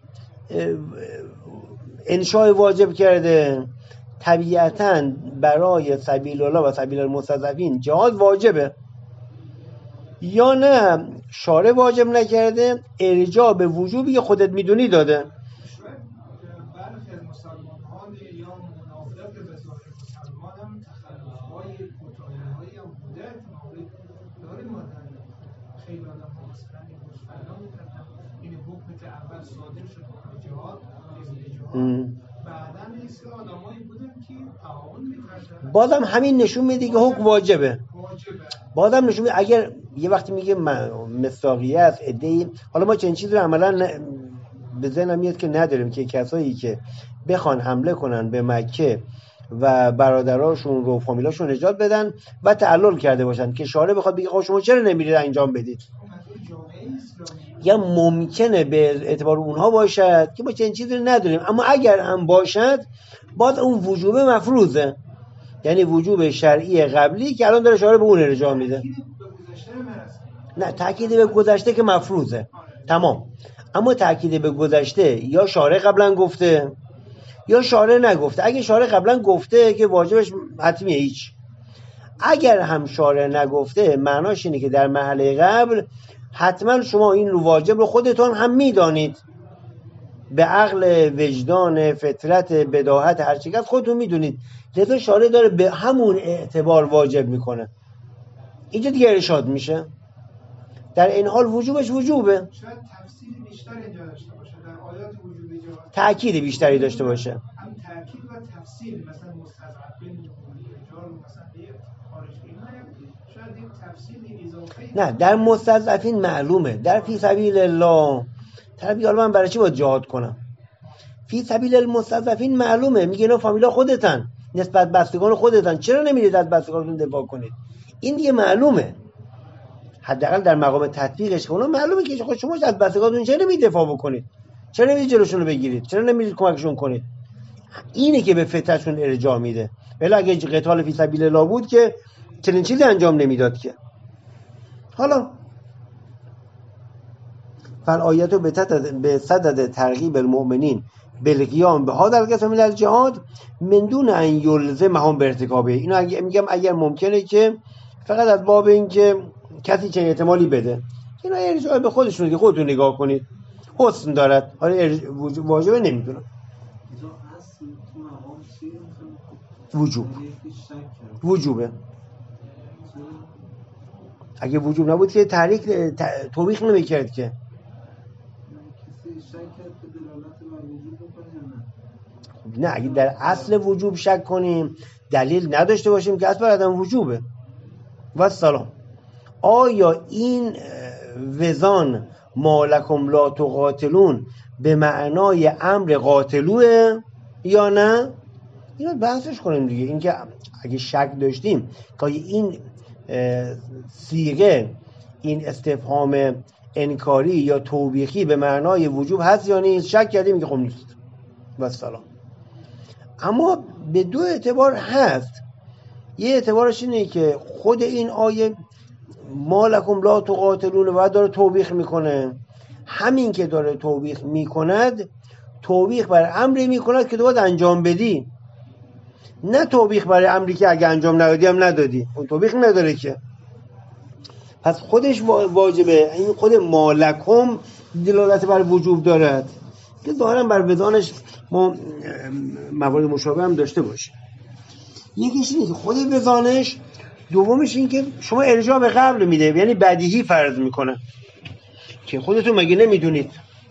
انشاء واجب کرده، طبیعتاً برای سبیل الله و سبیل المستضعفین جهاد واجبه، یا نه شارع واجب نکرده، ارجاع به وجوبی که خودت میدونی داده. برخی از مسلمان‌ها یا منافق به ظاهر مسلمان هم تخلف‌های کوتاهی‌هایی هم بوده که داریم ما در خیلی آدم ها مثلا این مصفلا می‌کردن این حکم که اول صادر شد حکم جهاد جهاد بعداً نیست آدمایی بودن که تعاون می‌کردن. بازم همین نشون میده که حکم واجبه. بازم نشون میده اگر یه وقتی میگه مصداقیت ادعی، حالا ما چنین چیزی رو عملاً ن... به ذهنم میاد که نداریم که کسایی که بخوان حمله کنن به مکه و برادراشون رو فامیلاشون نجات بدن و تعلل کرده باشن که شارع بخواد بگه خب شما چرا نمیرید انجام بدید، یا ممکنه به اعتبار اونها باشد که ما چنین چیزی رو نداریم، اما اگر هم باشد باز اون وجوب مفروضه، یعنی وجوب شرعی قبلی که الان داره شارع به اون ارجاع میده. نه تأکید به گذشته که مفروضه تمام، اما تأکید به گذشته یا شارع قبلا گفته یا شارع نگفته. اگه شارع قبلا گفته که واجبش حتمیه هیچ، اگر هم شارع نگفته معناش اینه که در مرحله قبل حتما شما این رو واجب رو خودتون هم میدانید، به عقل، وجدان، فطرت، بداهت، هر چیز خودتون میدونید، لذا شارع داره به همون اعتبار واجب میکنه. اینجا دیگه ارشاد میشه، در این حال وجوبش وجوبه، شاید تفسیر بیشتر اینجا داشته باشه در آیات وجوب جهاد، تأکید بیشتری داشته باشه، هم تأکید و تفسیر، مثلا مستضعفین رجال مثلا یه خارج اینا شاید یک تفسیر اضافه. نه در مستضعفین معلومه، در فی سبیل الله طرفی حالا من برای چی باید جهاد کنم؟ فی سبیل المستضعفین معلومه، میگه اینا فامیلا خودتن، نسبت بستگان خودتن، چرا نمیرید از بستگانتون دفاع کنید؟ این دیگه معلومه، حداقل در مقام تطبیقش اونا معلومه که خود شما از بستگانتون چرا نمیرید دفاع بکنید، چرا نمیرید جلوشون رو بگیرید، چرا نمیرید کمکشون کنید. اینه که به فطرتشون ارجاع میده. ولی اگه قتال فی سبیل الله بود که چنین چیزی انجام نمیداد که. حالا فالآیت به صدد ترغیب المؤمنین بالقیام به هذا القسم من الجهاد من دون ان یلزمهم بارتکابه. اینو اگه میگم اگر ممکنه که فقط از باب این که کسی چه احتمالی بده، اینا ارجاع به خودشون که خودتون نگاه کنید حسن دارد، حالا واجبه نمیدونم. وجوب وجوبه، اگه وجوب نبود که تحریک توبیخ نمیکرد که. نه اگه در اصل وجوب شک کنیم دلیل نداشته باشیم که اصل بر عدم وجوبه. و سلام. آیا این وزان مالکم لا تقاتلون به معنای امر قاتلوه یا نه؟ اینو بحثش کنیم دیگه. این که اگه شک داشتیم که این صیغه، این استفهام انکاری یا توبیخی به معنای وجوب هست یا نیست، شک کردیم که خب نیست و سلام. اما به دو اعتبار هست. یه اعتبارش اینه که خود این آیه مالکم لا تقاتلون و داره توبیخ میکنه، همین که داره توبیخ میکند توبیخ بر امری میکند که باید انجام بدی، نه توبیخ برای امری که اگه انجام ندادی هم ندادی، اون توبیخ نداره که. پس خودش واجبه. این خود مالکم دلالت بر وجوب دارد که ظاهرا بر وزانش ما موارد مشابه هم داشته باشه. یکیش اینه که خود وزانش، دومش این که شما ارجاع به قبل میده، یعنی بدیهی فرض میکنه که خودتون مگه نمیدونید.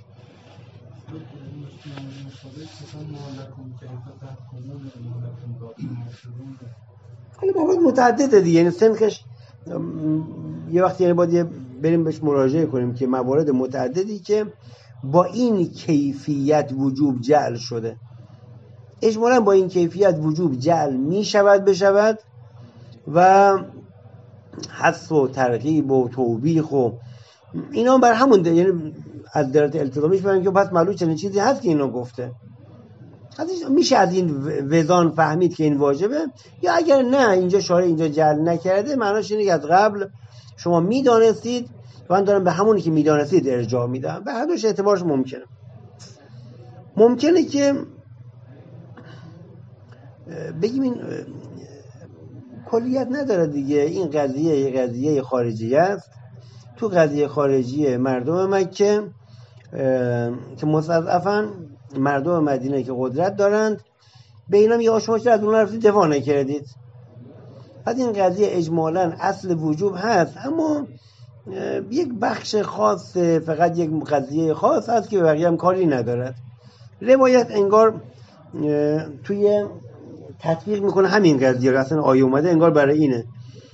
حالا موارد متعدده دیگه، یعنی سنخش یه وقتی یعنی باید بریم بهش مراجعه کنیم که موارد متعددی که با این کیفیت وجوب جعل شده، اجمالاً با این کیفیت وجوب جعل می شود بشود و حث و ترغیب و توبیخ و اینا بر همون ده. یعنی از درجه التزامیش بریم که پس معلوم چنین چیزی هست که اینو گفته، میشه از این وزان فهمید که این واجبه، یا اگر نه اینجا شارع اینجا جعل نکرده معناش اینه که از قبل شما میدانستید و من دارم به همونی که میدانستید ارجاع میدم. به هر دوش اعتبارش ممکنه. ممکنه که بگیم این کلیت نداره دیگه، این قضیه قضیه خارجی است تو قضیه خارجی مردم مکه که مستضعفن، مردم مدینه که قدرت دارند، به اینا میگه شما چرا از اون رفتید دفاع نکردید؟ پس این قضیه اجمالاً اصل وجوب هست، اما یک بخش خاص، فقط یک قضیه خاص هست که به بقیه هم کاری ندارد. روایت انگار توی تطبیق میکنه همین قضیه رو، اصلا آیه اومده انگار برای اینه.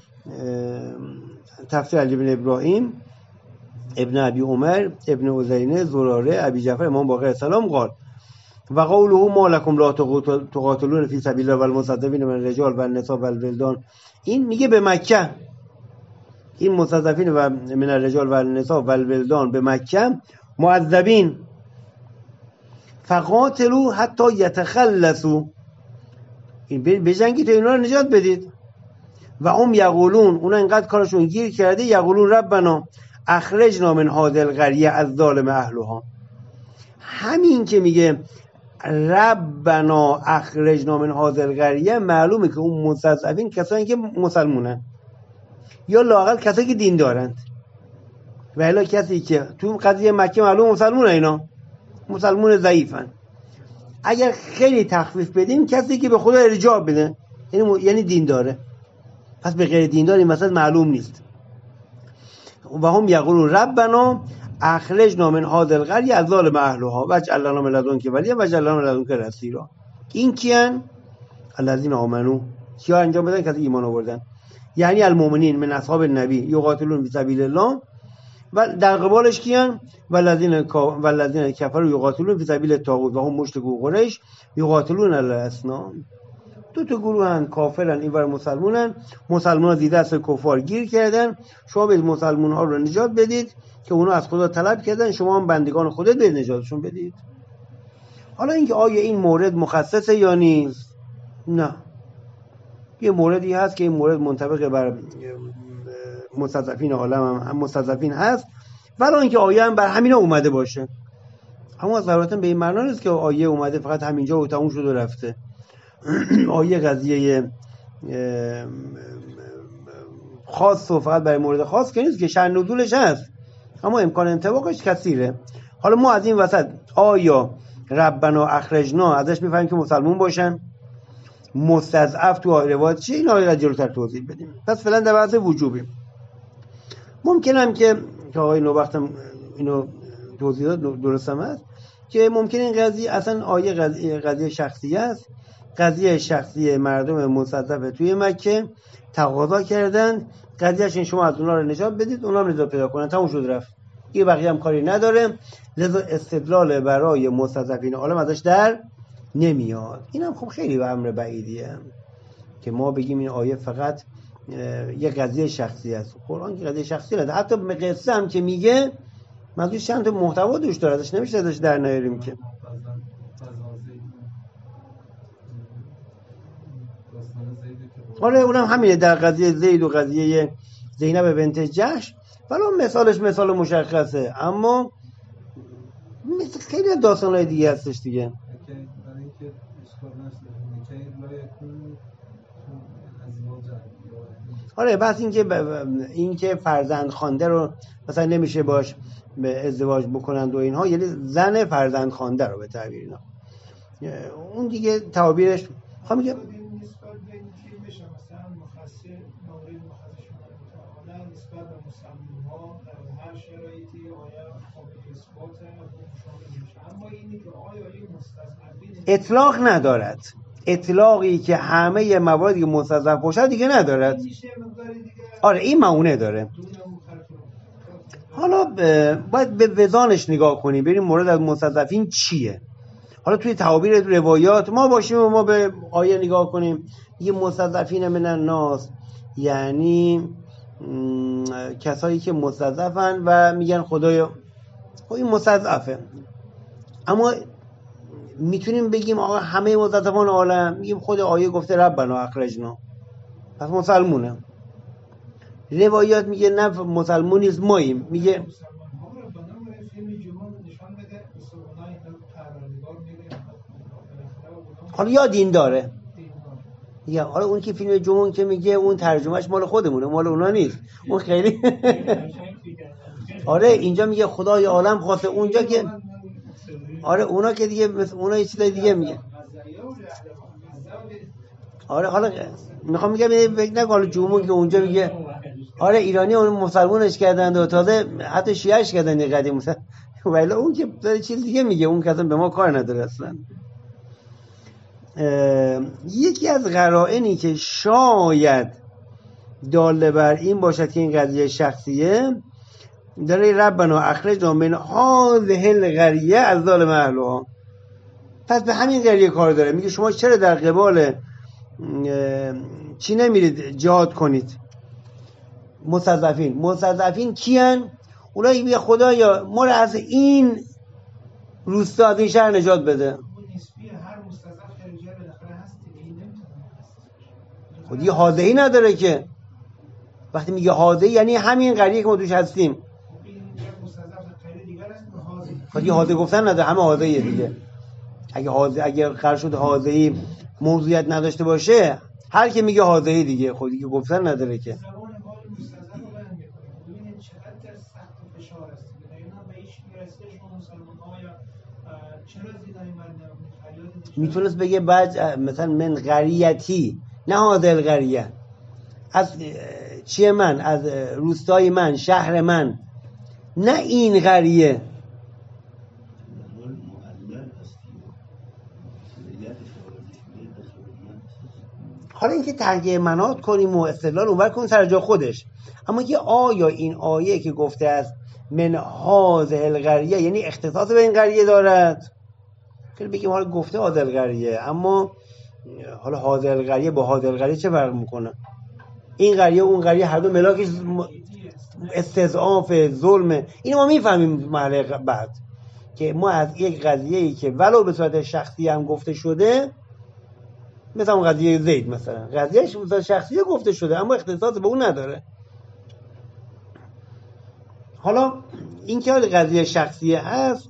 تفسیر علی بن ابراهیم ابن ابی عمر ابن عزینه زراره ابی جعفر امام باقر السلام قال و قوله ما لکم لا تقاتلون فی سبیل الله والمستضعفین من الرجال والنساء والولدان، این میگه به مکه، این مستضعفین و من الرجال والنساء والولدان به مکه معذبین، فقاتلوا حتی یتخلصوا، این بجنگید تا اینا رو نجات بدید. و هم یقولون، اونا اینقدر کارشون گیر کرده، یقولون ربنا اخرجنا من هذه القریه از ظالم اهلها، همین که میگه ربنا اخرجنا من هذه القریه معلومه که اون مستضعفین کسایی که مسلمونن یا لااقل کسایی که دین دارند، و الا کسی که تو قضیه مکه معلوم مسلمونه، اینا مسلمون ضعیفن. اگر خیلی تخفیف بدیم کسی که به خدا ارجاع بده، یعنی یعنی دین داره، پس به غیر دین دار این مثلا معلوم نیست. و هم یقولون ربنا اخرجنا من هذه القریه از ظالم اهلها واجعل لنا من لدنک ولیا واجعل لنا من لدنک نصیرا. این کیان؟ الذین آمنو، کیا انجام بدن؟ کسی ایمان آوردن، یعنی المؤمنین من اصحاب النبی یقاتلون فی سبیل الله، و در قبالش کیان؟ والذین والذین کفروا یقاتلون فی سبیل الطاغوت و هم مشرکو قریش یقاتلون الاصنام. دو تا گروه هن، کافرن اینور مسلمونن. مسلمان ها دیده است کفار گیر کردن، شما به مسلمان ها رو نجات بدید که اونا از خدا طلب کردن، شما هم بندگان خودت به نجاتشون بدید. حالا اینکه آیا این مورد مخصصه یا نیست؟ نه، یه موردی هست که این مورد منطبق بر مستضعفین عالم هم مستضعفین هست، ولی اینکه آیه هم بر همینا اومده باشه. اما ضرورتا به این معنا نیست که آیه اومده فقط همینجا و تموم شد و رفته. آیه قضیه خاص و فقط برای مورد خاص که نیست، که شأن نزولش هست، اما امکان انطباقش کثیره. حالا ما از این وسط آیا ربنا اخرجنا ازش میفهمیم که مسلمون باشن، مستضعف تو روایت چیه؟ این آیه را جلوتر توضیح بدیم. پس فعلا در بحث وجوبیم. ممکنم که که آقای نوبختم اینو توضیح داد درستم هست که ممکن این قضیه اصلا آیه قضیه, قضیه شخصی است، قضیه شخصی مردم مستضعف توی مکه تقاضا کردن قضیهش این شما از اونا رو نجات بدید، اونا هم نجات پیدا کنن، تموم شد رفت، یه بقیه هم کاری نداره، لذا استدلال برای مستضعفین عالم ازش در نمیاد. اینم خب خیلی به امر بعیدیه که ما بگیم این آیه فقط یه قضیه شخصی است. قرآن که قضیه شخصی نداره، حتی به قصه هم که میگه منظورش چند تا محتوا دوش داره، ازش نمیشه ازش در نیاریم که. آره اونم همینه در قضیه زید و قضیه زینب بنت جحش، ولی مثالش مثال مشخصه، اما مثل خیلی داستان‌های دیگه هستش دیگه. آره بس این که این که فرزند خوانده رو مثلا نمیشه باش به ازدواج بکنند و اینها، یعنی زن فرزند خوانده رو به تعبیر اینا، اون دیگه تعابیرش خواهم میگم اطلاق ندارد. اطلاقی که همه مواردی که مستضعف باشه دیگه ندارد. آره این معونه داره. حالا باید به وزانش نگاه کنیم ببینیم مورد از مستضعفین چیه. حالا توی تعابیر روایات ما باشیم و ما به آیه نگاه کنیم، یه مستضعفین من الناس یعنی کسایی که مستضعفن و میگن خدایا خب این مستضعفه، اما میتونیم بگیم آقا همه مستضعفان عالم، میگیم خود آیه گفته ربنا اخرجنا، پس مسلمونه. روایات میگه نه مسلمون نیست ماییم، میگه حالا یا دین داره یا حالا اون که فیلم جمعون که میگه اون ترجمهش مال خودمونه، مال اونا نیست، اون خیلی آره اینجا میگه خدای عالم خواسته، اونجا که آره اونا که دیگه مثل اونا یه چیز دیگه میگه. آره حالا میخوام میگم فکر نکن حالا جمهور که اونجا میگه آره ایرانی اون مسلمانش کردند و تازه حتی شیعهش کردن یه قدیم مثلا، ولی اون که داره چیز دیگه میگه، اون که اصلا به ما کار نداره اصلا. یکی از قرائنی که شاید داله بر این باشد که این قضیه شخصیه داره ربنا اخرجنا من هذه القریه از ظالم اهلها، پس به همین قریه کار داره. میگه شما چرا در قبال چی نمیرید جهاد کنید؟ مستضعفین. مستضعفین کیان؟ اونایی میگه خدایا ما رو از این روستا از این شهر نجات بده. خودی حاضری نداره که، وقتی میگه حاضری یعنی همین قریه که ما توش هستیم. خودی حاضر گفتن نداره، همه حاضریه دیگه. اگه حاضر اگه قرار شد حاضری موضوعیت نداشته باشه، هر کی میگه حاضری دیگه، خودی که گفتن نداره که. میتونست بگه بعد مثلا من قریتی، نه هادل قریه، از چیه من، از روستای من، شهر من، نه این قریه. حالا اینکه ترجیح منات کنیم و استدلال اونور کنیم سر جا خودش، اما که آیا این آیه که گفته است من هذه القریه یعنی اختصاص به این قریه دارد؟ که بگیم حالا گفته هذه القریه، اما حالا هذه القریه با هذه القریه چه فرق میکنه؟ این قریه اون قریه هر دو ملاکش استضعاف ظلم. اینو ما میفهمیم مرحله بعد که ما از یک قضیه‌ای که ولو به صورت شخصی هم گفته شده، مثلا اون قضیه زید مثلا قضیهش به صورت شخصی گفته شده اما اختصاص به اون نداره. حالا این که قضیه شخصی هست،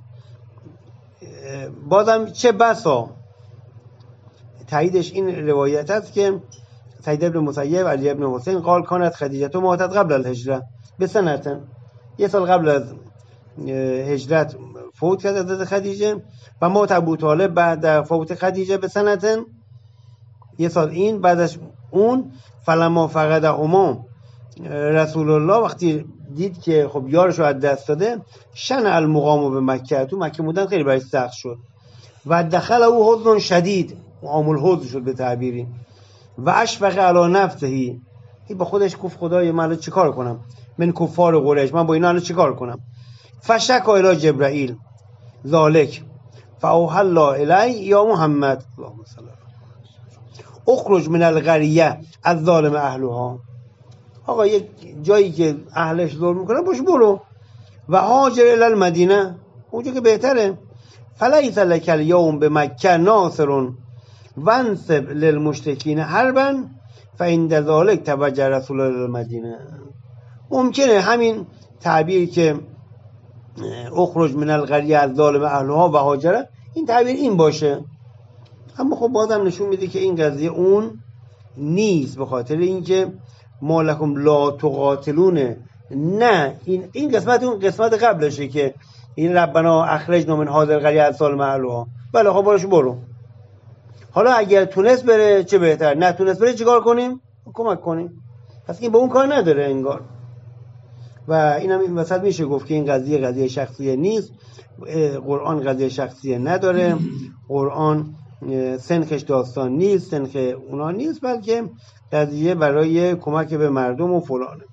بازم چه بسا تاییدش این روایت است که سعید ابن مسیب علی ابن حسین قال کانت خدیجه ماتت قبل الهجره بسنتن، یه سال قبل از هجرت فوت کرد حضرت خدیجه و مات ابو طالب بعد فوت خدیجه بسنتن، یه سال این بعدش اون. فلما فقدهما رسول الله، وقتی دید که خب یارشو از دست داده، شن المقام به مکه، تو مکه بودن خیلی برای سخت شد و دخل او حزن شدید، عامل حزن شد به تعبیری، و اشفق علی نفسه، این با خودش گفت خدای من الان چیکار کنم، من کفار قریش، من با اینا الان چیکار کنم؟ فشک الی جبرائیل ذالک فاوحى الله الی یا محمد اللهم صل اخرج من القریه از ظالم اهلها. آقا یک جایی که اهلش ظلم میکنن باش برو، و هاجر الی المدینه، اونجا که بهتره. فلیس لک الیوم بمکه ناصر وانصب للمشرکین حربا فعند ذلک توجه رسول الله المدینه. ممکنه همین تعبیر که اخرج من القریه از ظالم اهلها و هاجر، این تعبیر این باشه، اما خب بازم نشون میده که این قضیه اون نیست، به خاطر اینکه ما لکم لا تقاتلون، نه این این قسمت اون قسمت قبلشه که این ربنا اخرجنا من هذه القریه از ظالم اهلها. بله خب باش برو. حالا اگر تونست بره چه بهتر، نه تونست بره چیکار کنیم؟ کمک کنیم. پس این به اون کار نداره انگار. و اینم این وسط میشه گفت که این قضیه قضیه شخصیه نیست، قرآن قضیه شخصیه نداره، قرآن سنخش داستان نیست، سنخ اونا نیست، بلکه قضیه برای کمک به مردم و فلانه.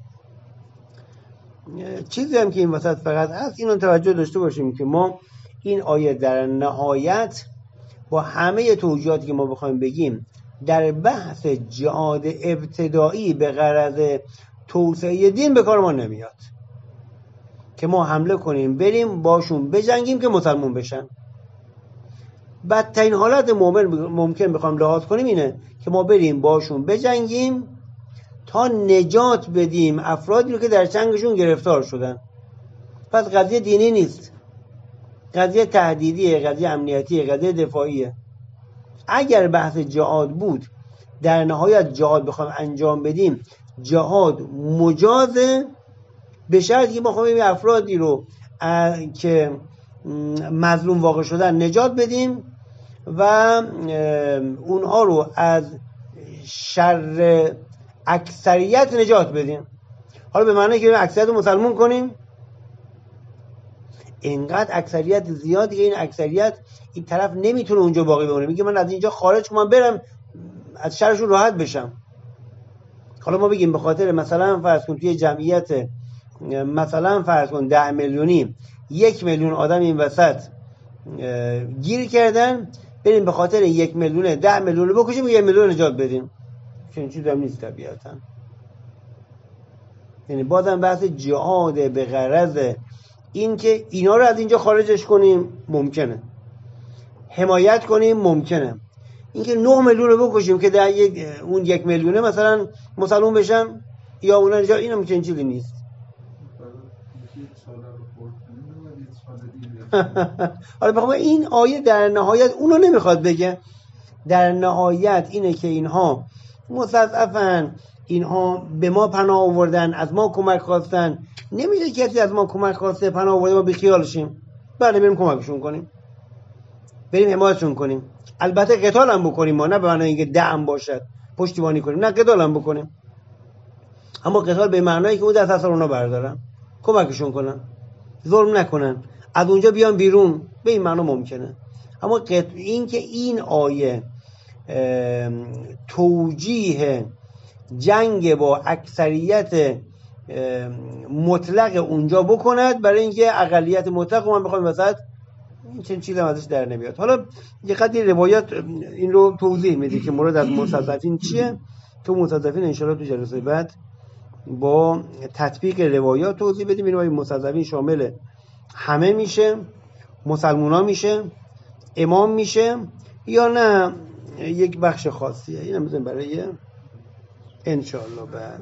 چیزی هم که این وسط فقط هست، اینو توجه داشته باشیم که ما این آیه در نهایت با همه توجیهاتی که ما بخوایم بگیم در بحث جهاد ابتدایی به غرض توسعه دین به کار ما نمیاد، که ما حمله کنیم بریم باشون بجنگیم که مسلمون بشن. بدترین حالت ممکن بخوام لحاظ کنیم اینه که ما بریم باشون بجنگیم تا نجات بدیم افرادی رو که در جنگشون گرفتار شدن. پس قضیه دینی نیست، قضیه تهدیدیه، قضیه امنیتیه، قضیه دفاعیه. اگر بحث جهاد بود، در نهایت جهاد بخوام انجام بدیم، جهاد مجازه به شرطی که ما خواهیم افرادی رو که مظلوم واقع شدن نجات بدیم و اونها رو از شر اکثریت نجات بدیم. حالا به معنی که اکثریت رو مسلمون کنیم، اینقدر اکثریت زیادی که این اکثریت این طرف نمیتونه اونجا باقی بمونه، میگه من از اینجا خارج کنم برم از شرشون راحت بشم. حالا ما بگیم به خاطر مثلا فرض کن توی جمعیت مثلا فرض کن ده میلیونی یک میلیون آدم این وسط گیر کردن، بریم به خاطر یک میلیون ده میلیون رو بکشیم و یک میلیون نجات بدیم. چنین چیزی هم نیست طبیعتا. یعنی بازم بحث جهاد به غرض این که اینا رو از اینجا خارجش کنیم ممکنه، حمایت کنیم ممکنه، اینکه نه میلیون رو بکشیم که در یک اون یک میلیونه مثلا مسلمان بشن یا اونا اینجا، این هم چنین چیزی نیست. حالا بخوام این آیه در نهایت اونو نمیخواد بگه، در نهایت اینه که اینها مستضعفن، اینها به ما پناه آوردن، از ما کمک خواستن، نمیشه کسی از ما کمک خواسته پناه آورده ما بیخیالشیم. بله بریم کمکشون کنیم، بریم حمایتشون کنیم، البته قتال هم بکنیم، ما نه به معنای اینکه دعم باشد پشتیبانی کنیم، نه قتال هم بکنیم، اما قتال به معنایی که اون دست از اونا بردارن، کمکشون کنن، ظلم نکنن، از اونجا بیان بیرون، به این معنا ممکنه. اما این که این آیه توجیه جنگ با اکثریت مطلق اونجا بکند برای اینکه اقلیت مطلق رو من بخوام وسط، این چنین چیزی هم ازش در نمیاد. حالا یه قدری روایت این رو توضیح میده که مراد از مستضعفین چیه. تو مستضعفین انشاءالله تو جلسه بعد با تطبیق روایات توضیح بدیم. این مستضعفین شامل همه میشه، مسلمونا میشه، امام میشه، یا نه یک بخش خاصیه. این هم بزنیم برای انشاءالله بعد.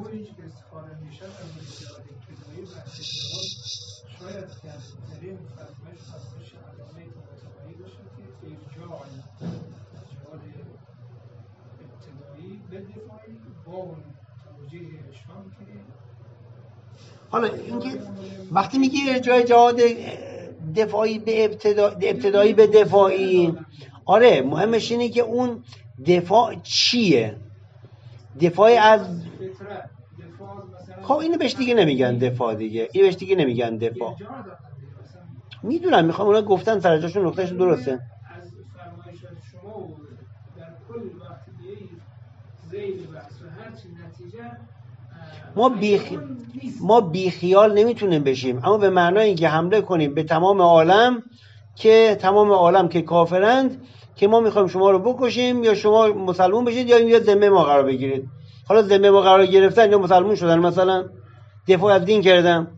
حالا اینکه وقتی میگی جای جهاد دفاعی به ابتدا... ابتدایی به دفاعی، آره مهمش اینه که اون دفاع چیه، دفاع از خب اینو بهش دیگه نمیگن دفاع، دیگه این بهش دیگه نمیگن دفاع. میدونم میخوام اونا گفتن سرجاشون نقطهشون درسته. از فرمایشات شما و در کل وقتی زید بحث و هر چی نتیجه ما بیخ... ما بیخیال نمیتونیم بشیم، اما به معنای اینکه حمله کنیم به تمام عالم که تمام عالم که کافرند که ما میخوایم شما رو بکشیم یا شما مسلمون بشید یا یا ذمه ما قرار بگیرید. حالا ذمه ما قرار گرفتن یا مسلمون شدن، مثلا دفاع از دین کردن.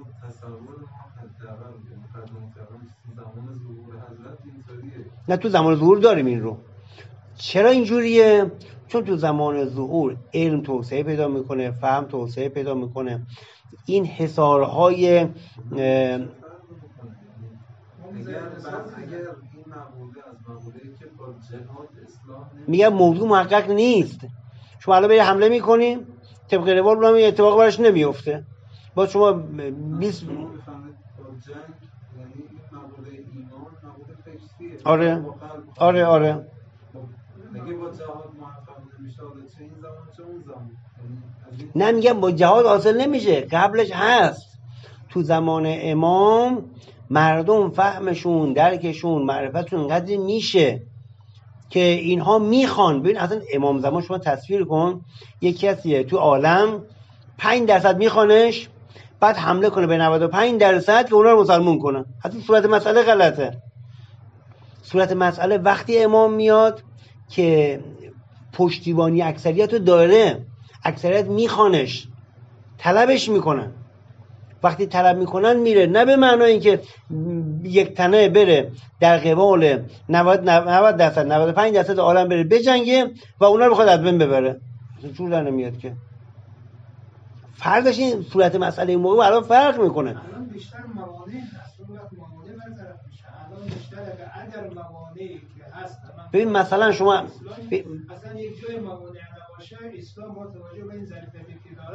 نه تو زمان ظهور داریم این رو. چرا اینجوریه؟ چون تو زمان ظهور علم توسعه پیدا میکنه، فهم توسعه پیدا میکنه، این حصارهای اگر این مقوله از مقوله‌ای که با جهاد اسلام میگه موضوع محقق نیست. شما الان برید حمله میکنی طبق روال اونم این اتفاق براش نمیفته. با شما بیست با جنگ یعنی مقوله ایمان مقوله فکریه. آره آره آره میگه با جهاد موفق نمیشه، چه این زمان چه اون زمان. نه میگم با جهاد حاصل نمیشه، قبلش هست. تو زمان امام مردم فهمشون، درکشون، معرفتشون قدری میشه که اینها میخوان. ببین اصلا امام زمان شما تصویر کن یک کسیه تو عالم پنج درصد میخوانش، بعد حمله کنه به نود و پنج درصد که اونا رو مسلمون کنه. حتی صورت مسئله غلطه. صورت مسئله وقتی امام میاد که پشتیبانی اکثریت رو داره، اکثریت میخوانش، طلبش میکنن. وقتی طلب میکنن میره، نه به معنای اینکه یک تنه بره در قبال نود درصد نود و پنج درصد عالم بره بجنگه و اونا رو بخواد از بین ببره. اصلا جور در نمیاد که. فرقش این صورت مسئله این موقع الان فرق میکنه. الان بیشتر موانع هست، اون وقت موانع برطرف میشه. الان بیشتر اگر موانعی که هست، ببین مثلا شما ب... مثلا یک جای موانع نباشه، اسلام با توجه به این ظرفیتی که داره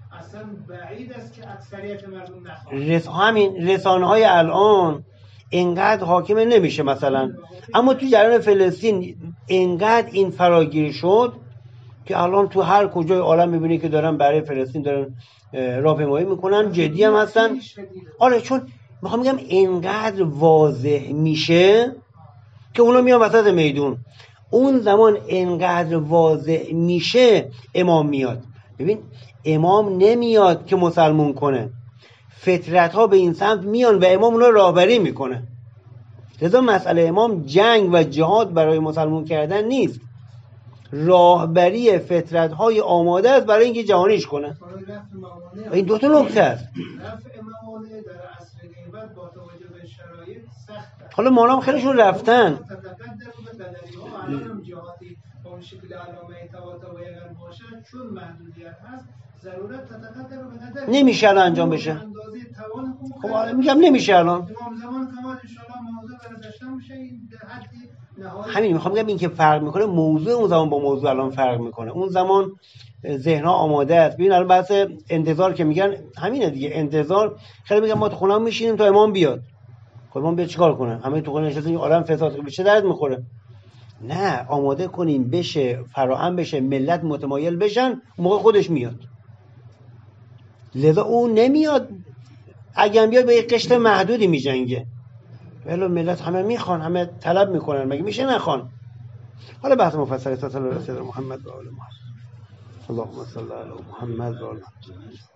اصلا بعید است که اکثریت مردم نخواهد. رس... همین رسانه های الان اینقدر حاکمه نمیشه مثلا، اما تو جریان فلسطین اینقدر این فراگیر شد که الان تو هر کجای عالم میبینی که دارن برای فلسطین دارن راهپیمایی میکنن، جدی هم هستن. آره چون میخوام میگم اینقدر واضح میشه که اونا میان وسط میدون. اون زمان اینقدر واضح میشه امام میاد. ببین امام نمیاد که مسلمون کنه، فطرت ها به این سمت میان و امام اونا راهبری میکنه. لذا مسئله امام جنگ و جهاد برای مسلمون کردن نیست، راهبری فطرت های آماده است برای اینکه جهانیش کنه. این دو تا نکته است. رفع موانع در عصر غیبت با توجه به شرایط سخت. حالا مانام خیلیشون رفتن. الان جهادی با اون شکل علامه طباطبایی اگر باشه چون محدودیت هست ضرورت تتقدر به قدر نمیشه الان انجام بشه. خب حالا میگم نمیشه الان. امام زمان کمال ان شاء الله موضوع برداشتن میشه این حدی نهایی. همین میخوام بگم این که فرق میکنه موضوع اون زمان با موضوع الان فرق میکنه. اون زمان ذهن‌ها آماده است. ببین الان بحث انتظار که میگن همینه دیگه، انتظار. خیلی میگن ما تو خونه‌مون میشینیم تا امام بیاد. خب امام بیاد چیکار کنه؟ همه تو خونه نشستیم عالم فساد به چه درد میخوره؟ نه، آماده کنیم بشه، فراهم بشه، ملت متمایل بشن، اون موقع خودش میاد. لذا اون نمیاد، اگه بیاد به یک قشر محدودی میجنگه. ولی ملت همه میخوان، همه طلب میکنن، مگه میشه نخوان؟ حالا بحث مفصل است. صلی الله علیه و محمد و آل محمد. اللهم صل علی محمد و آل محمد.